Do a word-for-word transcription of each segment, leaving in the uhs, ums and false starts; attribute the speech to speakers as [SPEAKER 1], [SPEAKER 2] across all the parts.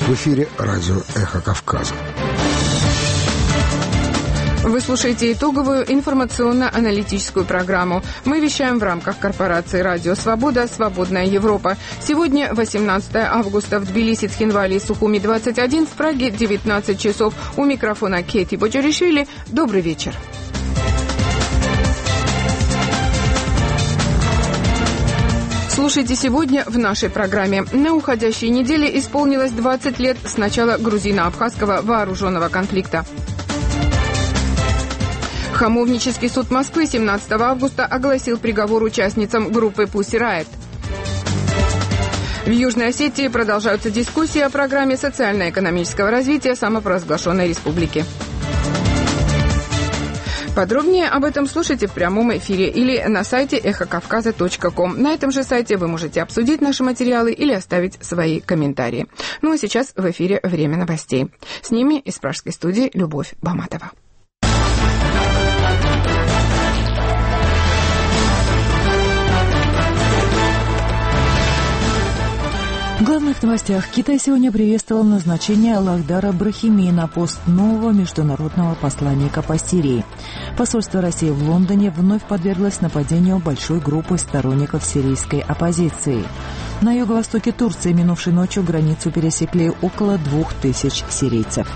[SPEAKER 1] В эфире радио «Эхо Кавказа».
[SPEAKER 2] Вы слушаете итоговую информационно-аналитическую программу. Мы вещаем в рамках корпорации «Радио Свобода. Свободная Европа». Сегодня восемнадцатое августа в Тбилиси, Цхинвале и Сухуми двадцать один, в Праге девятнадцать часов. У микрофона Кети Бочаришвили. Добрый вечер. Слушайте сегодня в нашей программе. На уходящей неделе исполнилось двадцать лет с начала грузино-абхазского вооруженного конфликта. Хамовнический суд Москвы семнадцатого августа огласил приговор участницам группы Pussy Riot. В Южной Осетии продолжаются дискуссии о программе социально-экономического развития самопровозглашенной республики. Подробнее об этом слушайте в прямом эфире или на сайте эхо кавказа точка ком. На этом же сайте вы можете обсудить наши материалы или оставить свои комментарии. Ну а сейчас в эфире «Время новостей». С ними из пражской студии Любовь Баматова.
[SPEAKER 3] В главных новостях. Китай сегодня приветствовал назначение Лахдара Брахими на пост нового международного посланника по Сирии. Посольство России в Лондоне вновь подверглось нападению большой группы сторонников сирийской оппозиции. На юго-востоке Турции минувшей ночью границу пересекли около двух тысяч сирийцев.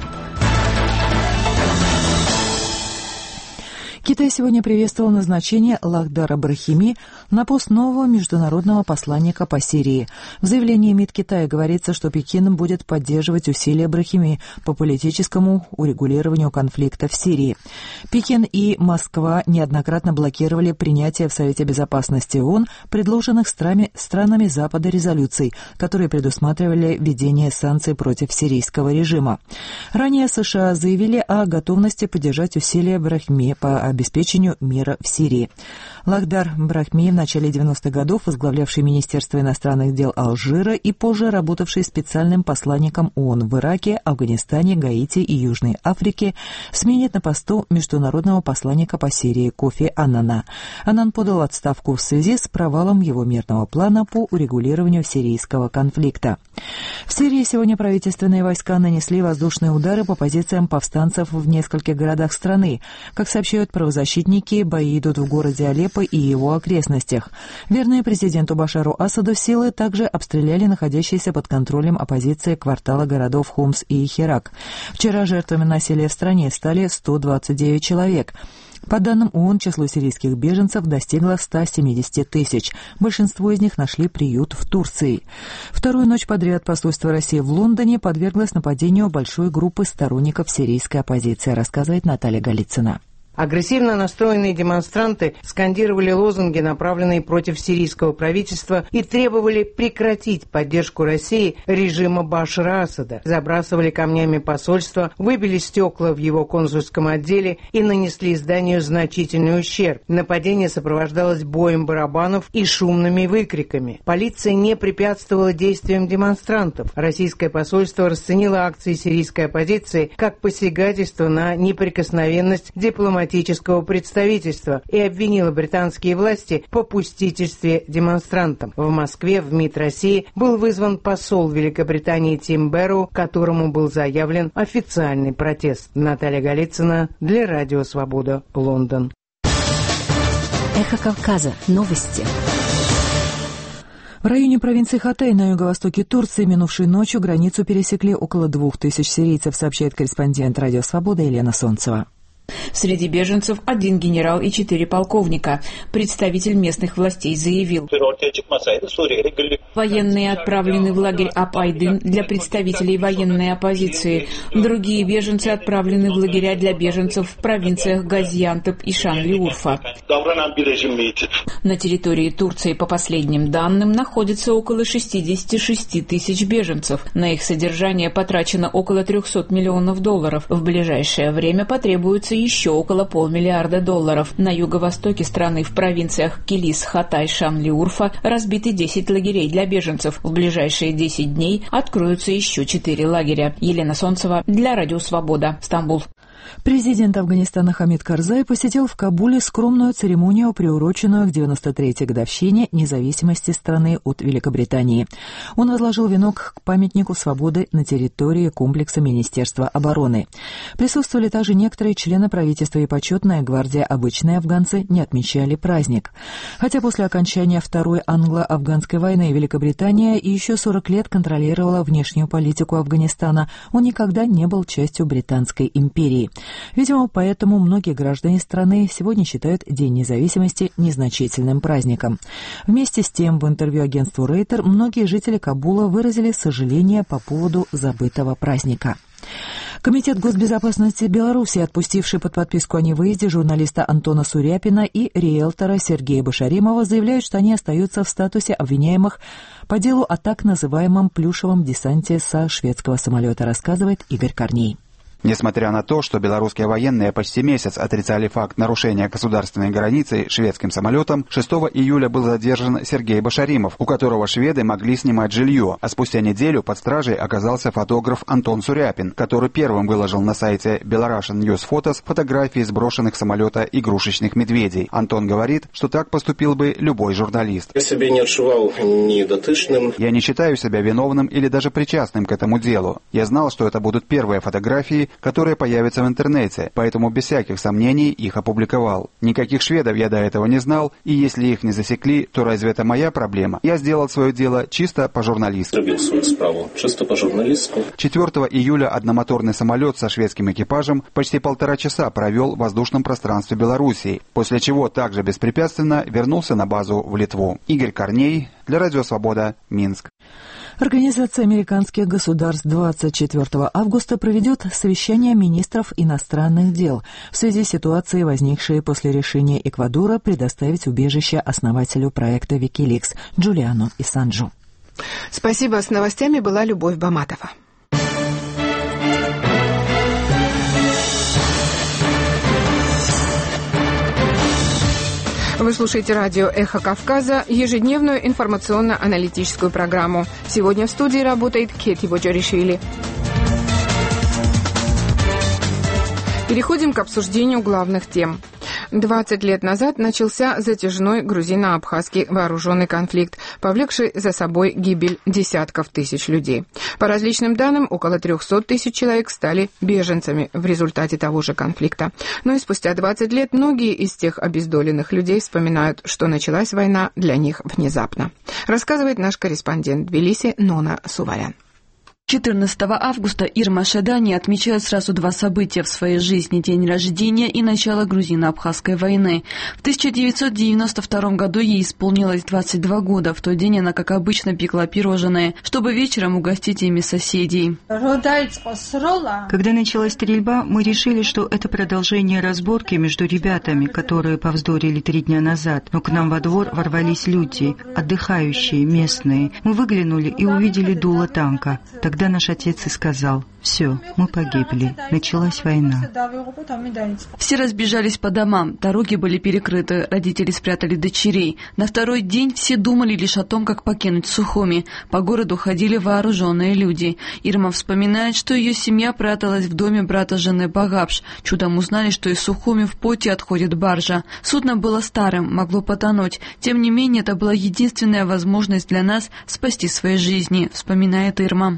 [SPEAKER 3] Китай сегодня приветствовал назначение Лахдара Брахими на пост нового международного посланника по Сирии. В заявлении МИД Китая говорится, что Пекин будет поддерживать усилия Брахими по политическому урегулированию конфликта в Сирии. Пекин и Москва неоднократно блокировали принятие в Совете Безопасности ООН предложенных странами, странами Запада резолюций, которые предусматривали введение санкций против сирийского режима. Ранее США заявили о готовности поддержать усилия Брахими по обеспечению мира в Сирии. Лахдар Брахми, в начале девяностых годов возглавлявший Министерство иностранных дел Алжира и позже работавший специальным посланником ООН в Ираке, Афганистане, Гаити и Южной Африке, сменит на посту международного посланника по Сирии Кофи Аннана. Аннан подал отставку в связи с провалом его мирного плана по урегулированию сирийского конфликта. В Сирии сегодня правительственные войска нанесли воздушные удары по позициям повстанцев в нескольких городах страны. Как сообщают правозащитники, бои идут в городе Алеппо и его окрестностях. Верные президенту Башару Асаду силы также обстреляли находящиеся под контролем оппозиции квартала городов Хомс и Херак. Вчера жертвами насилия в стране стали сто двадцать девять человек. По данным ООН, число сирийских беженцев достигло ста семидесяти тысяч. Большинство из них нашли приют в Турции. Вторую ночь подряд посольство России в Лондоне подверглось нападению большой группы сторонников сирийской оппозиции, рассказывает Наталья Голицына.
[SPEAKER 4] Агрессивно настроенные демонстранты скандировали лозунги, направленные против сирийского правительства, и требовали прекратить поддержку России режима Башара Асада. Забрасывали камнями посольство, выбили стекла в его консульском отделе и нанесли зданию значительный ущерб. Нападение сопровождалось боем барабанов и шумными выкриками. Полиция не препятствовала действиям демонстрантов. Российское посольство расценило акции сирийской оппозиции как посягательство на неприкосновенность дипломатического представительства и обвинила британские власти в попустительстве демонстрантам. В Москве в МИД России был вызван посол Великобритании Тим Берроу, которому был заявлен официальный протест. Наталья Голицына для Радио Свобода, Лондон.
[SPEAKER 5] Эхо Кавказа. Новости.
[SPEAKER 3] В районе провинции Хатай на юго-востоке Турции минувшей ночью границу пересекли около двух тысяч сирийцев, сообщает корреспондент Радио Свобода Елена Солнцева.
[SPEAKER 6] Среди беженцев один генерал и четыре полковника. Представитель местных властей заявил: военные отправлены в лагерь Ап-Айдын для представителей военной оппозиции. Другие беженцы отправлены в лагеря для беженцев в провинциях Газиантеп и Шанли-Урфа. На территории Турции, по последним данным, находится около шестьдесят шесть тысяч беженцев. На их содержание потрачено около триста миллионов долларов. В ближайшее время потребуется еще около полмиллиарда долларов. На юго-востоке страны в провинциях Килис, Хатай, Шанли-Урфа разбиты десять лагерей для беженцев. В ближайшие десять дней откроются еще четыре лагеря. Елена Солнцева для Радио Свобода, Стамбул.
[SPEAKER 3] Президент Афганистана Хамид Карзай посетил в Кабуле скромную церемонию, приуроченную к девяносто третьей годовщине независимости страны от Великобритании. Он возложил венок к памятнику свободы на территории комплекса Министерства обороны. Присутствовали также некоторые члены правительства и почетная гвардия. Обычные афганцы не отмечали праздник. Хотя после окончания Второй англо-афганской войны Великобритания еще сорок лет контролировала внешнюю политику Афганистана, он никогда не был частью Британской империи. Видимо, поэтому многие граждане страны сегодня считают День независимости незначительным праздником. Вместе с тем, в интервью агентству Рейтер многие жители Кабула выразили сожаление по поводу забытого праздника. Комитет госбезопасности Беларуси, отпустивший под подписку о невыезде журналиста Антона Суряпина и риэлтора Сергея Башаримова, заявляют, что они остаются в статусе обвиняемых по делу о так называемом плюшевом десанте со шведского самолета, рассказывает Игорь Корней.
[SPEAKER 7] Несмотря на то, что белорусские военные почти месяц отрицали факт нарушения государственной границы шведским самолетом, шестого июля был задержан Сергей Башаримов, у которого шведы могли снимать жилье, а спустя неделю под стражей оказался фотограф Антон Суряпин, который первым выложил на сайте Belarusian News Photos фотографии сброшенных с самолета игрушечных медведей. Антон говорит, что так поступил бы любой журналист.
[SPEAKER 8] Я себя не отшивал ни дотычным.
[SPEAKER 7] Я не считаю себя виновным или даже причастным к этому делу. Я знал, что это будут первые фотографии, которые появятся в интернете, поэтому без всяких сомнений их опубликовал. Никаких шведов я до этого не знал, и если их не засекли, то разве это моя проблема? Я сделал свое дело чисто по-журналистски.
[SPEAKER 8] Зробил свою справу чисто по-журналистски.
[SPEAKER 7] четвёртого июля одномоторный самолет со шведским экипажем почти полтора часа провел в воздушном пространстве Белоруссии, после чего также беспрепятственно вернулся на базу в Литву. Игорь Корней для Радио Свобода, Минск.
[SPEAKER 3] Организация американских государств двадцать четвёртого августа проведет совещание министров иностранных дел в связи с ситуацией, возникшей после решения Эквадора предоставить убежище основателю проекта Wikileaks Джулиану Ассанжу.
[SPEAKER 2] Спасибо. С новостями была Любовь Баматова. Вы слушаете радио «Эхо Кавказа», ежедневную информационно-аналитическую программу. Сегодня в студии работает Кети Боджоришвили. Переходим к обсуждению главных тем. двадцать лет назад начался затяжной грузино-абхазский вооруженный конфликт, повлекший за собой гибель десятков тысяч людей. По различным данным, около трехсот тысяч человек стали беженцами в результате того же конфликта. Но и спустя двадцать лет многие из тех обездоленных людей вспоминают, что началась война для них внезапно. Рассказывает наш корреспондент в Тбилиси Нона Суварян.
[SPEAKER 9] четырнадцатого августа Ирма Шадани отмечает сразу два события в своей жизни – день рождения и начало грузино-абхазской войны. В тысяча девятьсот девяносто втором году ей исполнилось двадцать два года. В тот день она, как обычно, пекла пирожные, чтобы вечером угостить ими соседей.
[SPEAKER 10] Когда началась стрельба, мы решили, что это продолжение разборки между ребятами, которые повздорили три дня назад. Но к нам во двор ворвались люди, отдыхающие, местные. Мы выглянули и увидели дуло танка. Тогда наш отец и сказал: «Все, мы погибли. Началась война».
[SPEAKER 9] Все разбежались по домам, дороги были перекрыты, родители спрятали дочерей. На второй день все думали лишь о том, как покинуть Сухуми. По городу ходили вооруженные люди. Ирма вспоминает, что ее семья пряталась в доме брата жены Багапш. Чудом узнали, что из Сухуми в Поти отходит баржа. Судно было старым, могло потонуть. Тем не менее, это была единственная возможность для нас спасти свои жизни, вспоминает Ирма.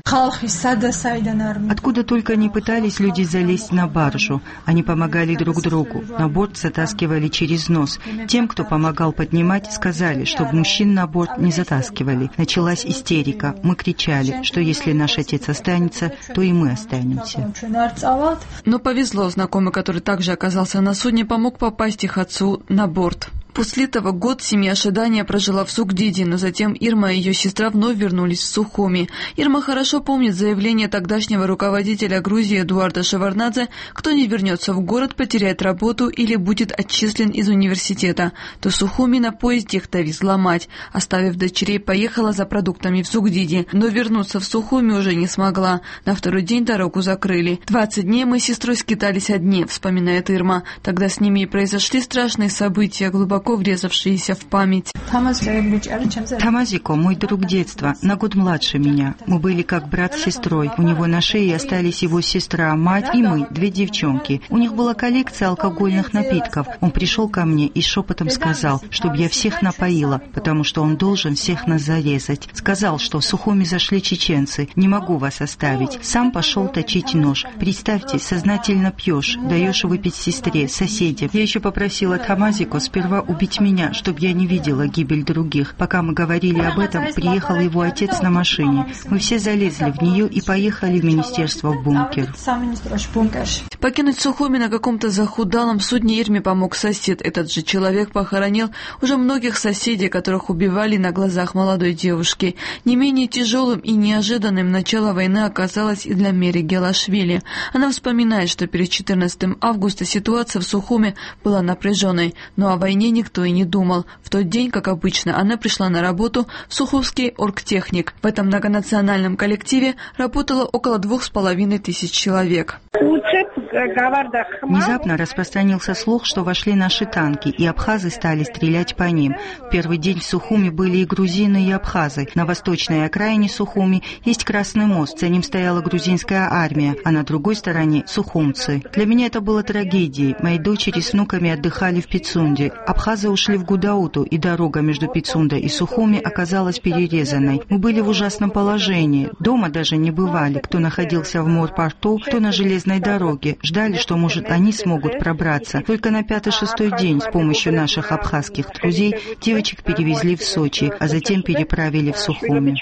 [SPEAKER 10] Откуда только не пытались люди залезть на баржу, они помогали друг другу. На борт затаскивали через нос. Тем, кто помогал поднимать, сказали, чтобы мужчин на борт не затаскивали. Началась истерика. Мы кричали, что если наш отец останется, то и мы останемся.
[SPEAKER 9] Но повезло, знакомый, который также оказался на судне, помог попасть их отцу на борт. После этого год семья Шадания прожила в Сугдиди, но затем Ирма и ее сестра вновь вернулись в Сухуми. Ирма хорошо помнит заявление тогдашнего руководителя Грузии Эдуарда Шеварднадзе: кто не вернется в город, потеряет работу или будет отчислен из университета. То Сухуми на поезде их довезла мать. Оставив дочерей, поехала за продуктами в Сугдиди, но вернуться в Сухуми уже не смогла. На второй день дорогу закрыли. Двадцать дней мы с сестрой скитались одни, вспоминает Ирма. Тогда с ними и произошли страшные события, глубоко глубоко врезавшиеся в память.
[SPEAKER 10] Тамазико – мой друг детства, на год младше меня. Мы были как брат с сестрой. У него на шее остались его сестра, мать и мы, две девчонки. У них была коллекция алкогольных напитков. Он пришел ко мне и шепотом сказал, чтобы я всех напоила, потому что он должен всех нас зарезать. Сказал, что в Сухуми зашли чеченцы, не могу вас оставить. Сам пошел точить нож. Представьте, сознательно пьешь, даешь выпить сестре, соседям. Я еще попросила Тамазико сперва убить меня, чтобы я не видела гибель других. Пока мы говорили об этом, приехал его отец на машине. Мы все залезли в нее и поехали в министерство в бункер.
[SPEAKER 9] Покинуть Сухуми на каком-то захудалом судне Ирме помог сосед. Этот же человек похоронил уже многих соседей, которых убивали на глазах молодой девушки. Не менее тяжелым и неожиданным начало войны оказалось и для Мери Гелашвили. Она вспоминает, что перед четырнадцатым августа ситуация в Сухуми была напряженной, но о войне никто и не думал. В тот день, как обычно, она пришла на работу в Сухумский оргтехник. В этом многонациональном коллективе работало около двух с половиной тысяч человек.
[SPEAKER 10] Внезапно распространился слух, что вошли наши танки, и абхазы стали стрелять по ним. В первый день в Сухуми были и грузины, и абхазы. На восточной окраине Сухуми есть Красный мост, за ним стояла грузинская армия, а на другой стороне — сухумцы. Для меня это было трагедией. Мои дочери с внуками отдыхали в Пицунде. Абхазы ушли в Гудауту, и дорога между Пицундой и Сухуми оказалась перерезанной. Мы были в ужасном положении. Дома даже не бывали. Кто находился в морпорту, кто на железной дороге. Ждали, что, может, они смогут пробраться. Только на пятый-шестой день с помощью наших абхазских друзей девочек перевезли в Сочи, а затем переправили в Сухуми.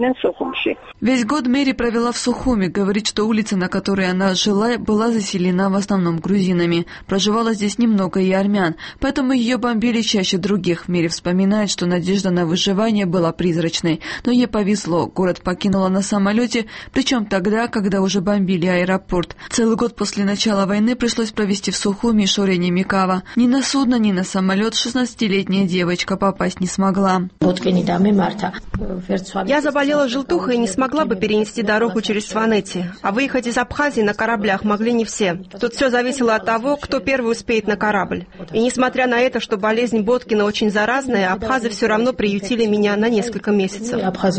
[SPEAKER 9] Весь год Мэри провела в Сухуми. Говорит, что улица, на которой она жила, была заселена в основном грузинами. Проживало здесь немного и армян, поэтому ее бомбили чаще других. Мэри вспоминает, что надежда на выживание была призрачной. Но ей повезло. Город покинула на самолете, причем тогда, когда уже бомбили аэропорт. Целый год после начала войны пришлось провести в Сухуми Шорене Микава. Ни на судно, ни на самолет шестнадцатилетняя девочка попасть не смогла.
[SPEAKER 11] Я заболела желтухой и не смогла бы перенести дорогу через Сванети. А выехать из Абхазии на кораблях могли не все. Тут все зависело от того, кто первый успеет на корабль. И несмотря на это, что болезнь Боткина очень заразная, абхазы все равно приютили меня на несколько месяцев.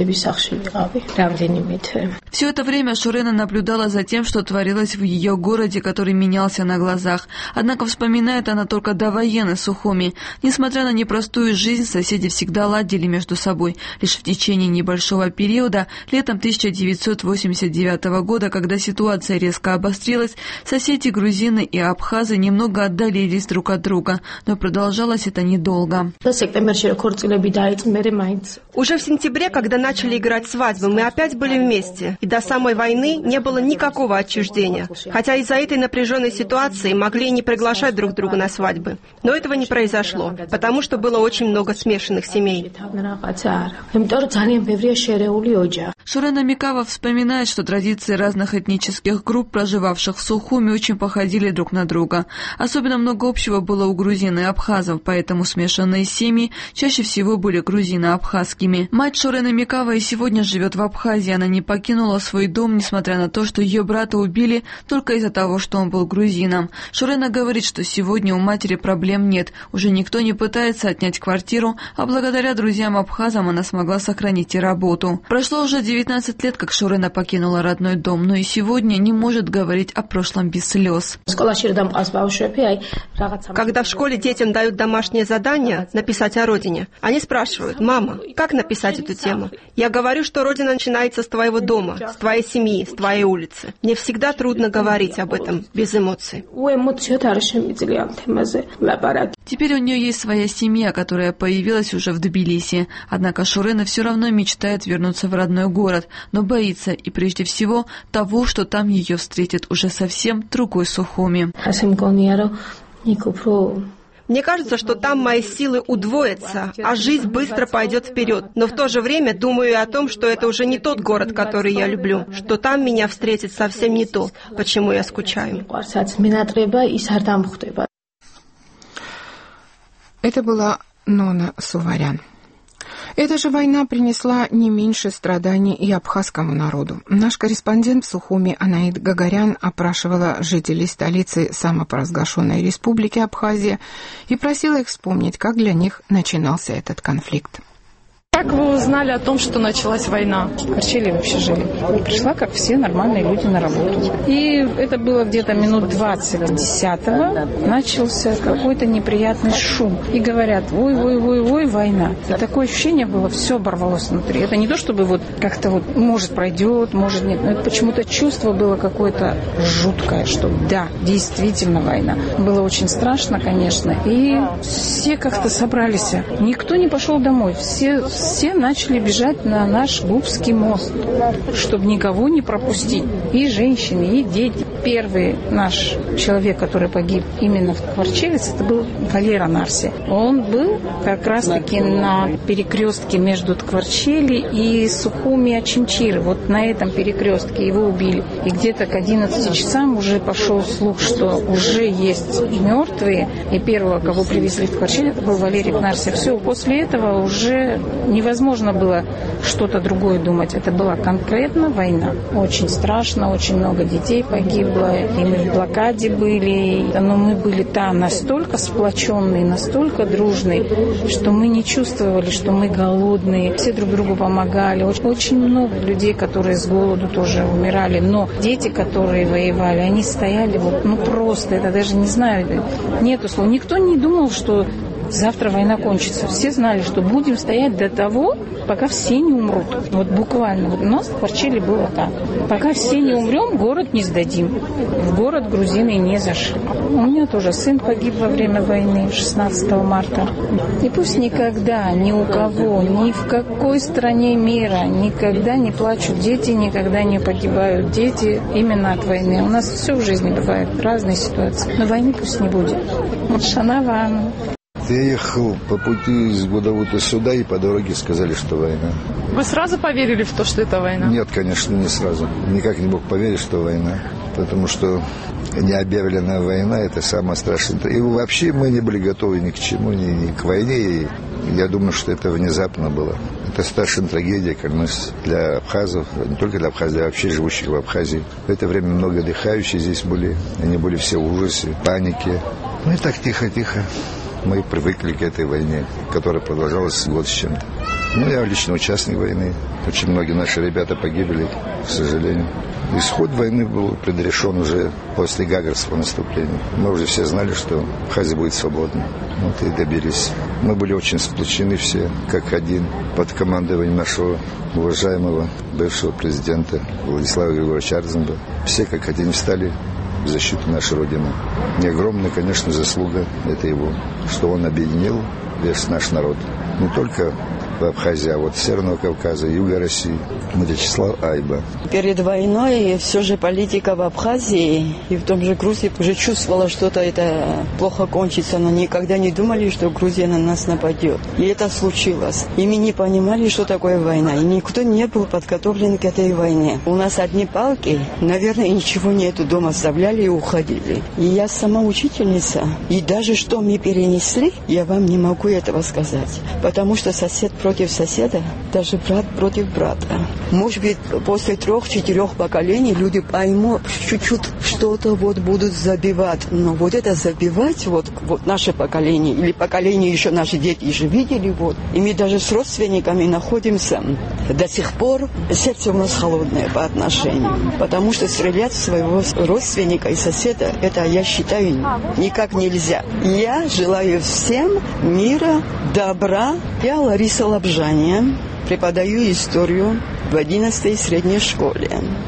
[SPEAKER 9] Все это время Шорена наблюдала за тем, что творилось в ее городе, который менялся на глазах. Однако вспоминает она только довоенной Сухуми. Несмотря на непростую жизнь, соседи всегда ладили между собой. Лишь в течение небольшого периода, летом тысяча девятьсот восемьдесят девятого года, когда ситуация резко обострилась, соседи грузины и абхазы немного отдалились друг от друга. Но продолжалось это недолго.
[SPEAKER 11] Уже в сентябре, когда начали играть свадьбы, мы опять были вместе. И до самой войны не было никакого отчуждения. Хотя из-за этой напряженной ситуации могли и не приглашать друг друга на свадьбы. Но этого не произошло, потому что было очень много смешанных семей.
[SPEAKER 9] Шорена Микава вспоминает, что традиции разных этнических групп, проживавших в Сухуми, очень походили друг на друга. Особенно много общего было у грузин и абхазов, поэтому смешанные семьи чаще всего были грузино-абхазскими. Мать Шорены Микава и сегодня живет в Абхазии. Она не покинула свой дом, несмотря на то, что ее брата убили только из-за того, что он был грузином. Шорена говорит, что сегодня у матери проблем нет. Уже никто не пытается отнять квартиру, а благодаря друзьям-абхазам она смогла сохранить и работу. Прошло уже девятнадцать лет, как Шорена покинула родной дом, но и сегодня не может говорить о прошлом без слез.
[SPEAKER 11] Когда в школе детям дают домашнее задание написать о родине, они спрашивают: «Мама, как написать эту тему?» Я говорю, что родина начинается с твоего дома, с твоей семьи, с твоей улицы. Мне всегда трудно говорить об этом без эмоций.
[SPEAKER 9] Теперь у нее есть своя семья, которая появилась уже в Тбилиси. Однако Шорена все равно мечтает вернуться в родной город, но боится и прежде всего того, что там ее встретит уже совсем другой Сухуми.
[SPEAKER 11] Мне кажется, что там мои силы удвоятся, а жизнь быстро пойдет вперед. Но в то же время думаю о том, что это уже не тот город, который я люблю, что там меня встретит совсем не то, почему я скучаю.
[SPEAKER 2] Это была Нона Суварян. Эта же война принесла не меньше страданий и абхазскому народу. Наш корреспондент в Сухуми Анаид Гагарян опрашивала жителей столицы самопровозглашенной республики Абхазия и просила их вспомнить, как для них начинался этот конфликт.
[SPEAKER 12] Как вы узнали о том, что началась война?
[SPEAKER 13] В Корчели вообще жили. Пришла, как все нормальные люди, на работу. И это было где-то минут двадцать десятого. Начался какой-то неприятный шум. И говорят, ой-ой-ой-ой, война. И такое ощущение было, все оборвалось внутри. Это не то, чтобы вот как-то вот, может, пройдет, может, нет. Но это почему-то чувство было какое-то жуткое, что да, действительно война. Было очень страшно, конечно. И все как-то собрались. Никто не пошел домой. Все... Все начали бежать на наш Губский мост, чтобы никого не пропустить. И женщины, и дети. Первый наш человек, который погиб именно в Кварчелице, это был Валера Нарси. Он был как раз-таки на перекрестке между Кварчели и Сухуми Ачимчиры. Вот на этом перекрестке его убили. И где-то к одиннадцати часам уже пошел слух, что уже есть мертвые. И первого, кого привезли в Кварчели, это был Валерий Нарси. Все, после этого уже невозможно было что-то другое думать. Это была конкретно война. Очень страшно, очень много детей погибло. И мы в блокаде были. Но мы были там настолько сплоченные, настолько дружные, что мы не чувствовали, что мы голодные. Все друг другу помогали. Очень, очень много людей, которые с голоду тоже умирали. Но дети, которые воевали, они стояли вот, ну просто, это даже не знаю, нету слов. Никто не думал, что завтра война кончится. Все знали, что будем стоять до того, пока все не умрут. Вот буквально. Вот у нас в Кварчели было так. Пока все не умрем, город не сдадим. В город грузины не зашли. У меня тоже сын погиб во время войны шестнадцатого марта. И пусть никогда ни у кого, ни в какой стране мира никогда не плачут дети, никогда не погибают дети именно от войны. У нас все в жизни бывает, разные ситуации. Но войны пусть не будет. Вот Шанаван.
[SPEAKER 14] Я ехал по пути из Гудаута сюда, и по дороге сказали, что война.
[SPEAKER 12] Вы сразу поверили в то, что это война?
[SPEAKER 14] Нет, конечно, не сразу. Никак не мог поверить, что война. Потому что необъявленная война – это самое страшное. И вообще мы не были готовы ни к чему, ни, ни к войне. И я думаю, что это внезапно было. Это страшная трагедия, конечно, для абхазов, не только для абхазов, а вообще живущих в Абхазии. В это время много отдыхающих здесь были. Они были все в ужасе, панике. Ну и так тихо-тихо. Мы привыкли к этой войне, которая продолжалась год с чем-то. Ну, я лично участник войны. Очень многие наши ребята погибли, к сожалению. Исход войны был предрешен уже после Гагарского наступления. Мы уже все знали, что Абхазия будет свободна. Вот и добились. Мы были очень сплочены все, как один, под командованием нашего уважаемого бывшего президента Владислава Григорьевича Арзамба. Все как один встали в защиту нашей Родины. И огромная, конечно, заслуга это его, что он объединил весь наш народ. Не только в Абхазии, а вот Северного Кавказа, Юга России. Вячеслав Айба.
[SPEAKER 15] Перед войной все же политика в Абхазии и в том же Грузии уже чувствовала, что это, это плохо кончится, но никогда не думали, что Грузия на нас нападет. И это случилось. И мы не понимали, что такое война. И никто не был подготовлен к этой войне. У нас одни палки, наверное, ничего нету. Дома оставляли и уходили. И я сама учительница. И даже что мы перенесли, я вам не могу этого сказать. Потому что сосед против соседа, даже брат против брата. Может быть, после трех-четырех поколений люди поймут чуть-чуть что-то вот будут забивать. Но вот это забивать, вот, вот наше поколение, или поколение еще наши дети же видели, вот. И мы даже с родственниками находимся до сих пор. Сердце у нас холодное по отношению. Потому что стрелять в своего родственника и соседа, это, я считаю, никак нельзя. Я желаю всем мира, добра. Я Лариса Лобжания, преподаю историю в одиннадцатой средней школе.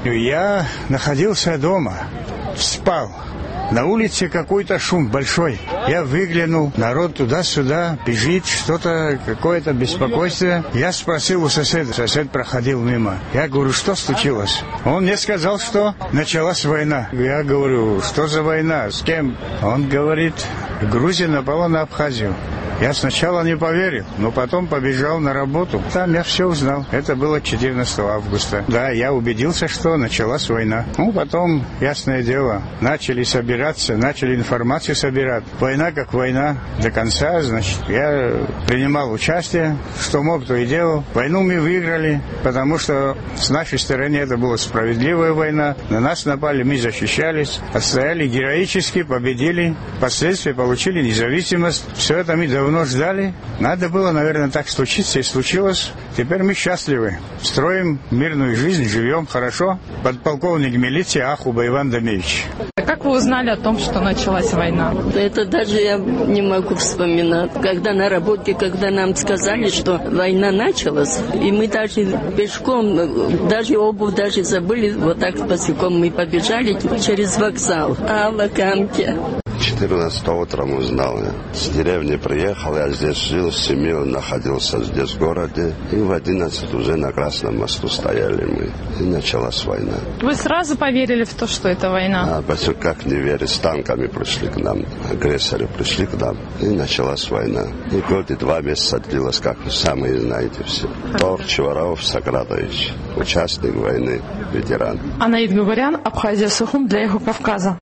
[SPEAKER 16] Я находился дома, спал. На улице какой-то шум большой. Я выглянул, народ туда-сюда бежит, что-то, какое-то беспокойство. Я спросил у соседа, сосед проходил мимо. Я говорю, что случилось? Он мне сказал, что началась война. Я говорю, что за война, с кем? Он говорит, Грузия напала на Абхазию. Я сначала не поверил, но потом побежал на работу. Там я все узнал. Это было четырнадцатого августа. Да, я убедился, что началась война. Ну, потом, ясное дело, начали собираться, начали информацию собирать. По война как война до конца, значит, я принимал участие, что мог, то и делал. Войну мы выиграли, потому что с нашей стороны это была справедливая война. На нас напали, мы защищались, отстояли героически, победили, впоследствии получили независимость. Все это мы давно ждали. Надо было, наверное, так случиться, и случилось. Теперь мы счастливы. Строим мирную жизнь, живем хорошо. Подполковник милиции Ахуба Иван Дамевич.
[SPEAKER 12] Как вы узнали о том, что началась война?
[SPEAKER 15] Это даже я не могу вспоминать. Когда на работе, когда нам сказали, что война началась, и мы даже пешком, даже обувь даже забыли, вот так босиком мы побежали через вокзал. Алла Камке.
[SPEAKER 17] четырнадцатого утром узнал. С деревни приехал, я здесь жил, с семьей находился здесь в городе. И в одиннадцать уже на Красном мосту стояли мы. И началась война.
[SPEAKER 12] Вы сразу поверили в то, что это война?
[SPEAKER 17] А почему как не верить? С танками пришли к нам, агрессоры пришли к нам. И началась война. И год и два месяца длилась, как вы сами знаете все. Тор Чеваров Саградович, участник войны, ветеран.
[SPEAKER 12] Анаид Гугарян, Абхазия Сухум для Эхо Кавказа.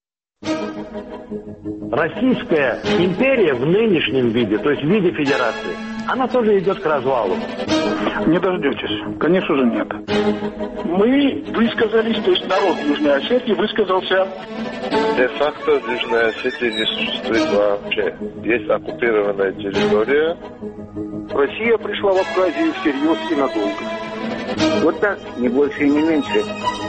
[SPEAKER 18] Российская империя в нынешнем виде, то есть в виде федерации, она тоже идет к развалу.
[SPEAKER 19] Не дождетесь. Конечно же нет. Мы высказались, то есть народ Южной Осетии высказался.
[SPEAKER 20] Де-факто в Южной Осетии не существует вообще. Есть оккупированная территория.
[SPEAKER 19] Россия пришла в Абхазию всерьез и надолго. Вот так, не больше и не меньше.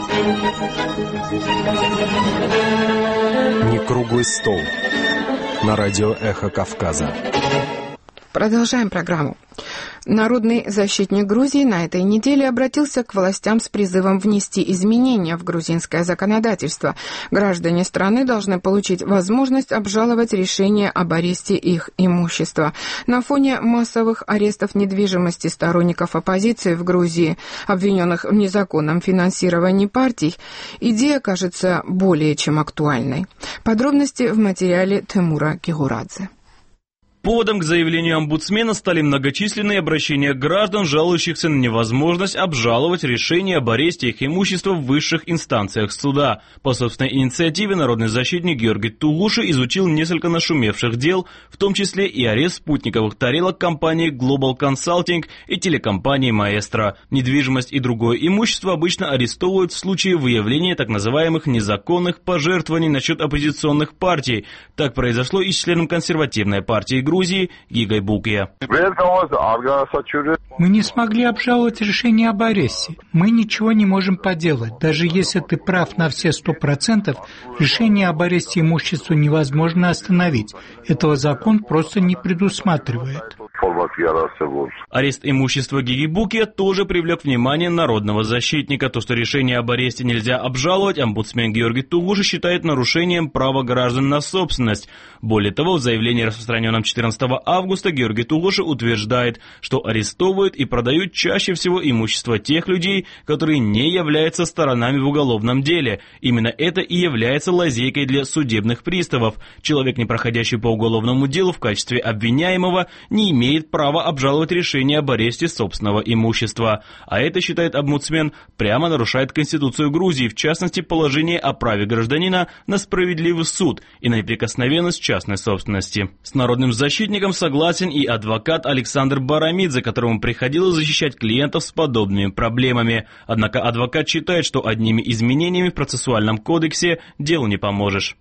[SPEAKER 21] Не круглый стол. На радио «Эхо Кавказа».
[SPEAKER 2] Продолжаем программу. Народный защитник Грузии на этой неделе обратился к властям с призывом внести изменения в грузинское законодательство. Граждане страны должны получить возможность обжаловать решение об аресте их имущества. На фоне массовых арестов недвижимости сторонников оппозиции в Грузии, обвиненных в незаконном финансировании партий, идея кажется более чем актуальной. Подробности в материале Тимура Кигурадзе.
[SPEAKER 22] Поводом к заявлению омбудсмена стали многочисленные обращения граждан, жалующихся на невозможность обжаловать решение об аресте их имущества в высших инстанциях суда. По собственной инициативе народный защитник Георгий Тугуши изучил несколько нашумевших дел, в том числе и арест спутниковых тарелок компании Global Consulting и телекомпании Маэстро. Недвижимость и другое имущество обычно арестовывают в случае выявления так называемых незаконных пожертвований на счет оппозиционных партий. Так произошло и с членом консервативной партии Грузии Гигой Букия.
[SPEAKER 23] Мы не смогли обжаловать решение об аресте. Мы ничего не можем поделать. Даже если ты прав на все сто процентов, решение об аресте имущества невозможно остановить. Этого закон просто не предусматривает.
[SPEAKER 22] Арест имущества Гиги Букия тоже привлек внимание народного защитника. То, что решение об аресте нельзя обжаловать, омбудсмен Георгий Тугуши считает нарушением права граждан на собственность. Более того, в заявлении, распространенном четырнадцатого августа, Георгий Тугуши утверждает, что арестовывают и продают чаще всего имущество тех людей, которые не являются сторонами в уголовном деле. Именно это и является лазейкой для судебных приставов. Человек, не проходящий по уголовному делу в качестве обвиняемого, не имеет права обжаловать решение об аресте собственного имущества. А это, считает омбудсмен, прямо нарушает Конституцию Грузии, в частности, положение о праве гражданина на справедливый суд и на неприкосновенность частной собственности. С народным защитником согласен и адвокат Александр Барамидзе, которому приходилось защищать клиентов с подобными проблемами. Однако адвокат считает, что одними изменениями в процессуальном кодексе делу не поможешь.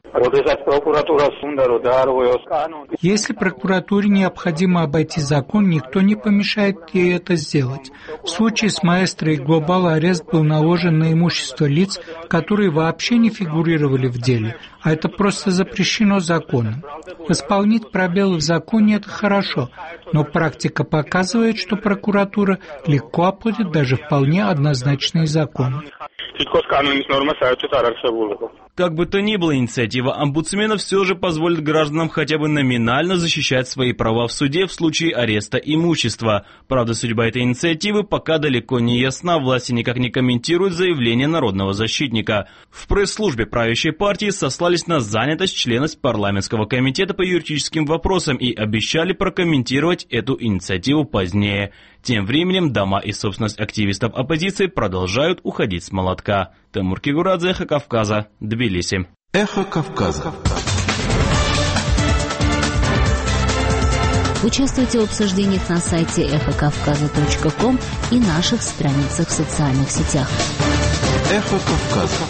[SPEAKER 23] Если прокуратуре необходимо обойти закон, никто не помешает ей это сделать. В случае с Маэстро и Глобал арест был наложен на имущество лиц, которые вообще не фигурировали в деле, а это просто запрещено законом. Восполнить пробелы в законе – это хорошо, но практика показывает, что прокуратура легко обходит даже вполне однозначные законы.
[SPEAKER 22] Как бы то ни было, инициатива омбудсмена все же позволит гражданам хотя бы номинально защищать свои права в суде в случае ареста имущества. Правда, судьба этой инициативы пока далеко не ясна, власти никак не комментируют заявление народного защитника. В пресс-службе правящей партии сослались на занятость членов парламентского комитета по юридическим вопросам и обещали прокомментировать эту инициативу позднее. Тем временем дома и собственность активистов оппозиции продолжают уходить с молотка. Тимур Кигурадзе, Эхо Кавказа, Тбилиси.
[SPEAKER 21] Эхо Кавказа.
[SPEAKER 1] Участвуйте в обсуждениях на сайте эхо кавказа точка ком и наших страницах в социальных сетях.
[SPEAKER 21] Эхо Кавказа.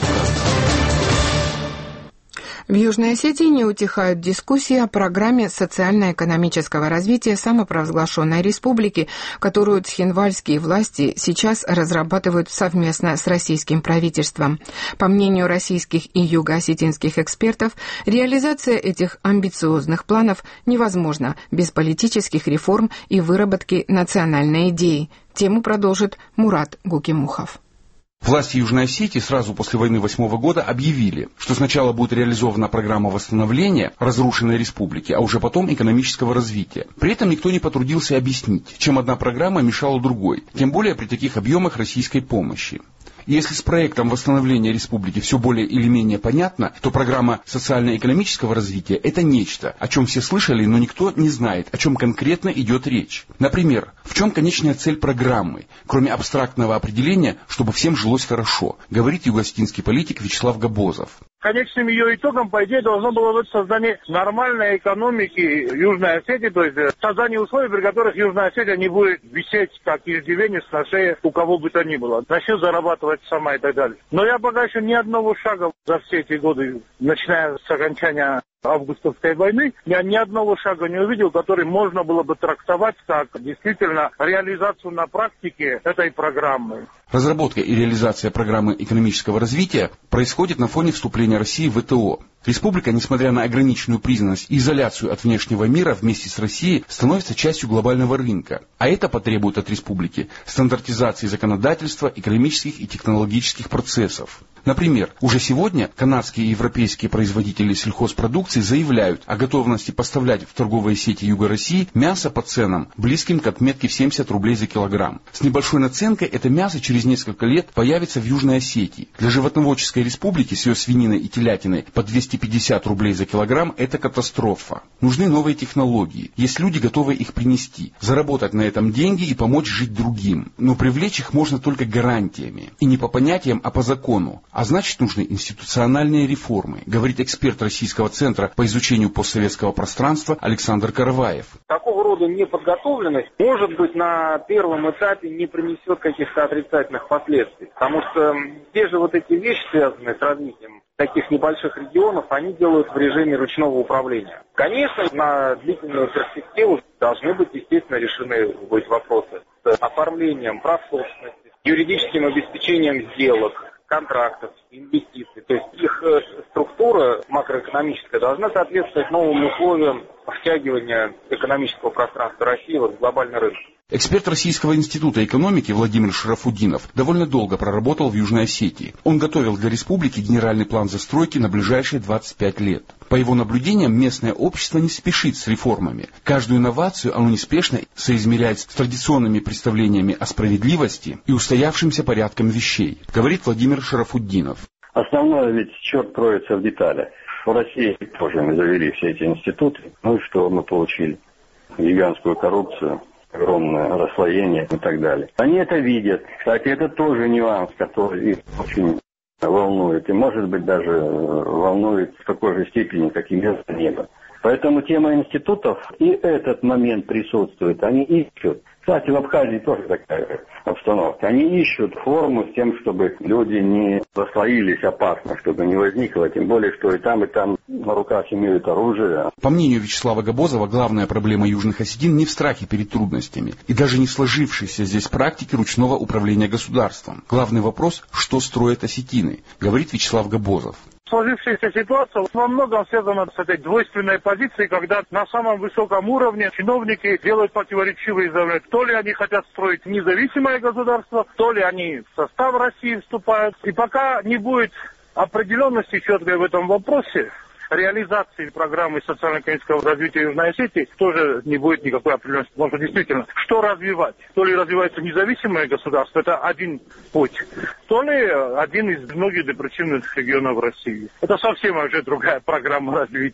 [SPEAKER 2] В Южной Осетии не утихают дискуссии о программе социально-экономического развития самопровозглашенной республики, которую цхинвальские власти сейчас разрабатывают совместно с российским правительством. По мнению российских и юго-осетинских экспертов, реализация этих амбициозных планов невозможна без политических реформ и выработки национальной идеи. Тему продолжит Мурат Гукимухов.
[SPEAKER 4] Власти Южной Осетии сразу после войны восьмого года объявили, что сначала будет реализована программа восстановления разрушенной республики, а уже потом экономического развития. При этом никто не потрудился объяснить, чем одна программа мешала другой, тем более при таких объемах российской помощи. И если с проектом восстановления республики все более или менее понятно, то программа социально-экономического развития – это нечто, о чем все слышали, но никто не знает, о чем конкретно идет речь. Например, в чем конечная цель программы, кроме абстрактного определения, чтобы всем жилось хорошо, говорит юго-осетинский политик Вячеслав Габозов.
[SPEAKER 18] Конечным ее итогом, по идее, должно было быть создание нормальной экономики Южной Осетии, то есть создание условий, при которых Южная Осетия не будет висеть, как иждивенец на шее у кого бы то ни было. Начнет зарабатывать сама и так далее. Но я пока еще ни одного шага за все эти годы, начиная с окончания августовской войны, я ни одного шага не увидел, который можно было бы трактовать как действительно реализацию на практике этой программы.
[SPEAKER 4] Разработка и реализация программы экономического развития происходит на фоне вступления России в вэ тэ о. Республика, несмотря на ограниченную признанность и изоляцию от внешнего мира, вместе с Россией становится частью глобального рынка. А это потребует от республики стандартизации законодательства, экономических и технологических процессов. Например, уже сегодня канадские и европейские производители сельхозпродукции заявляют о готовности поставлять в торговые сети Юга России мясо по ценам, близким к отметке в семьдесят рублей за килограмм. С небольшой наценкой это мясо через несколько лет появится в Южной Осетии. Для животноводческой республики с ее свининой и телятиной по двести пятьдесят рублей за килограмм – это катастрофа. Нужны новые технологии. Есть люди, готовые их принести, заработать на этом деньги и помочь жить другим. Но привлечь их можно только гарантиями. И не по понятиям, а по закону. А значит, нужны институциональные реформы, говорит эксперт Российского центра по изучению постсоветского пространства Александр Караваев.
[SPEAKER 5] Такого рода неподготовленность, может быть, на первом этапе не принесет каких-то отрицательных последствий. Потому что те же вот эти вещи, связанные с развитием таких небольших регионов, они делают в режиме ручного управления. Конечно, на длительную перспективу должны быть, естественно, решены быть вопросы с оформлением прав собственности, юридическим обеспечением сделок, контрактов, инвестиций. То есть их структура макроэкономическая должна соответствовать новым условиям втягивания экономического пространства России в глобальный рынок.
[SPEAKER 4] Эксперт Российского института экономики Владимир Шарафутдинов довольно долго проработал в Южной Осетии. Он готовил для республики генеральный план застройки на ближайшие двадцать пять лет. По его наблюдениям, местное общество не спешит с реформами. Каждую инновацию оно неспешно соизмеряет с традиционными представлениями о справедливости и устоявшимся порядком вещей, говорит Владимир Шарафутдинов.
[SPEAKER 24] Основное ведь черт кроется в деталях. В России тоже мы завели все эти институты. Ну и что мы получили? Гигантскую коррупцию, огромное расслоение и так далее. Они это видят. Кстати, это тоже нюанс, который их очень волнует. И, может быть, даже волнует в такой же степени, как и место неба. Поэтому тема институтов и этот момент присутствует. Они ищут. Кстати, в Абхазии тоже такая обстановка. Они ищут форму с тем, чтобы люди не расслоились опасно, чтобы не возникло. Тем более, что и там, и там на руках имеют оружие.
[SPEAKER 4] По мнению Вячеслава Габозова, главная проблема южных осетин не в страхе перед трудностями и даже не в сложившейся здесь практике ручного управления государством. Главный вопрос, что строят осетины, говорит Вячеслав Габозов.
[SPEAKER 18] Сложившаяся ситуация во многом связана с этой двойственной позицией, когда на самом высоком уровне чиновники делают противоречивые заявления. То ли они хотят строить независимое государство, то ли они в состав России вступают. И пока не будет определенности четкой в этом вопросе, реализации программы социально-экономического развития Южной Осетии тоже не будет никакой определенности. Потому что действительно, что развивать? То ли развивается независимое государство, это один путь, то ли один из многих депрессивных регионов России. Это совсем уже другая программа развития.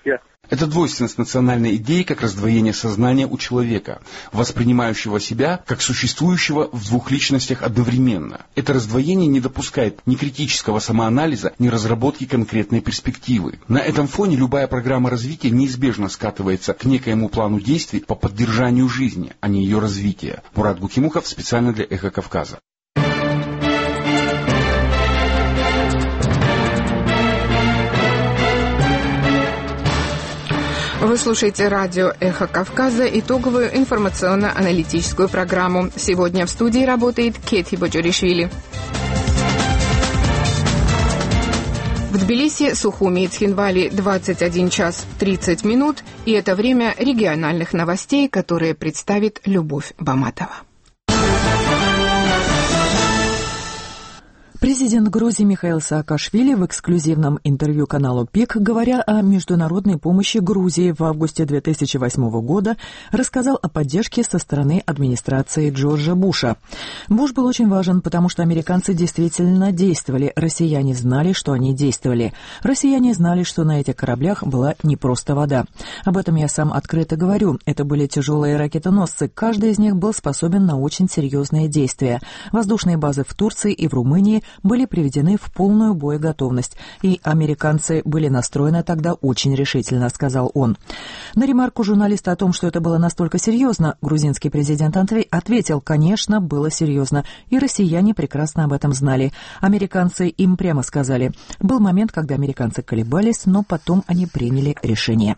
[SPEAKER 4] Это двойственность национальной идеи как раздвоение сознания у человека, воспринимающего себя как существующего в двух личностях одновременно. Это раздвоение не допускает ни критического самоанализа, ни разработки конкретной перспективы. На этом фоне любая программа развития неизбежно скатывается к некоему плану действий по поддержанию жизни, а не ее развития. Мурат Букимухов специально для «Эхо Кавказа».
[SPEAKER 2] Вы слушаете радио «Эхо Кавказа», итоговую информационно-аналитическую программу. Сегодня в студии работает Кети Боджоришвили. В Тбилиси, Сухуми и Цхинвали двадцать один час тридцать минут, и это время региональных новостей, которые представит Любовь Баматова.
[SPEAKER 3] Президент Грузии Михаил Саакашвили в эксклюзивном интервью каналу ПИК, говоря о международной помощи Грузии в августе две тысячи восьмого года, рассказал о поддержке со стороны администрации Джорджа Буша. Буш был очень важен, потому что американцы действительно действовали, россияне знали, что они действовали. Россияне знали, что на этих кораблях была не просто вода. Об этом я сам открыто говорю. Это были тяжелые ракетоносцы, каждый из них был способен на очень серьезные действия. Воздушные базы в Турции и в Румынии были приведены в полную боеготовность, и американцы были настроены тогда очень решительно, сказал он. На ремарку журналиста о том, что это было настолько серьезно, грузинский президент ответил: конечно, было серьезно, и россияне прекрасно об этом знали. Американцы им прямо сказали. Был момент, когда американцы колебались, но потом они приняли решение.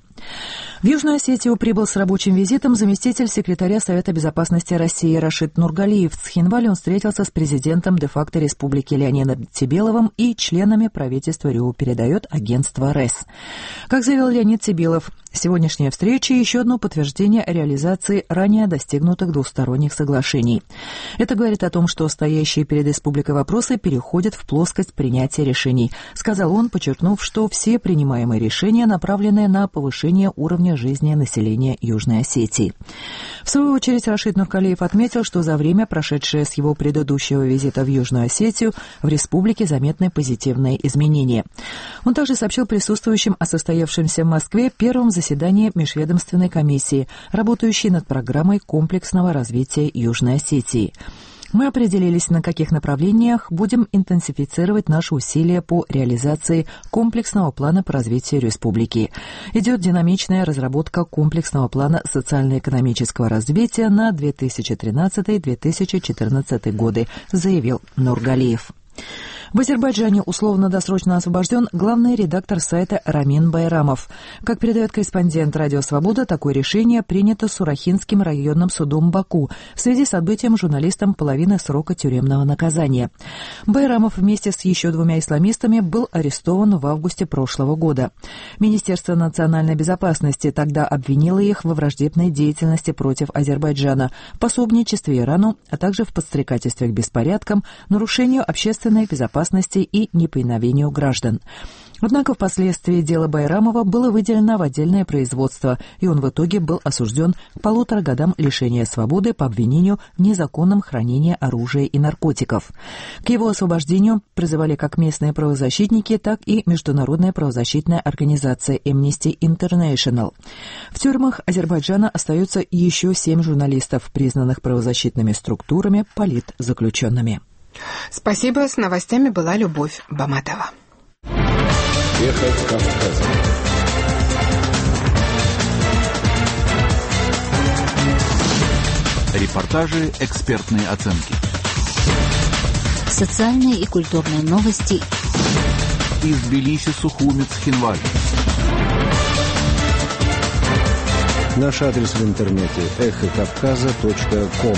[SPEAKER 3] В Южную Осетию прибыл с рабочим визитом заместитель секретаря Совета безопасности России Рашид Нургалиев. В Цхинвале он встретился с президентом де-факто республики Леонидом Цибиловым и членами правительства РИО, передает агентство РЭС. Как заявил Леонид Цибилов, сегодняшняя встреча — еще одно подтверждение реализации ранее достигнутых двусторонних соглашений. Это говорит о том, что стоящие перед республикой вопросы переходят в плоскость принятия решений, сказал он, подчеркнув, что все принимаемые решения направлены на повышение уровня жизни населения Южной Осетии. В свою очередь Рашид Нургалиев отметил, что за время, прошедшее с его предыдущего визита в Южную Осетию, в республике заметны позитивные изменения. Он также сообщил присутствующим о состоявшемся в Москве первом заседании межведомственной комиссии, работающей над программой комплексного развития Южной Осетии. Мы определились, на каких направлениях будем интенсифицировать наши усилия по реализации комплексного плана по развитию республики. Идет динамичная разработка комплексного плана социально-экономического развития на две тысячи тринадцатый — две тысячи четырнадцатый годы, заявил Нургалиев. В Азербайджане условно-досрочно освобожден главный редактор сайта Рамин Байрамов. Как передает корреспондент «Радио Свобода», такое решение принято Сурахинским районным судом Баку в связи с отбытием журналистам половины срока тюремного наказания. Байрамов вместе с еще двумя исламистами был арестован в августе прошлого года. Министерство национальной безопасности тогда обвинило их во враждебной деятельности против Азербайджана, в пособничестве Ирану, а также в подстрекательстве к беспорядкам, нарушению общественной безопасности и неповиновению граждан. Однако впоследствии дело Байрамова было выделено в отдельное производство, и он в итоге был осужден к полутора годам лишения свободы по обвинению в незаконном хранении оружия и наркотиков. К его освобождению призывали как местные правозащитники, так и международная правозащитная организация Amnesty International. В тюрьмах Азербайджана остаются еще семь журналистов, признанных правозащитными структурами политзаключенными.
[SPEAKER 2] Спасибо. С новостями была Любовь Баматова.
[SPEAKER 21] Эхо Кавказа. Репортажи, экспертные оценки.
[SPEAKER 1] Социальные и культурные новости.
[SPEAKER 21] Из Тбилиси, Сухуми, Цхинвали. Наш адрес в интернете эхо кавказа точка ком.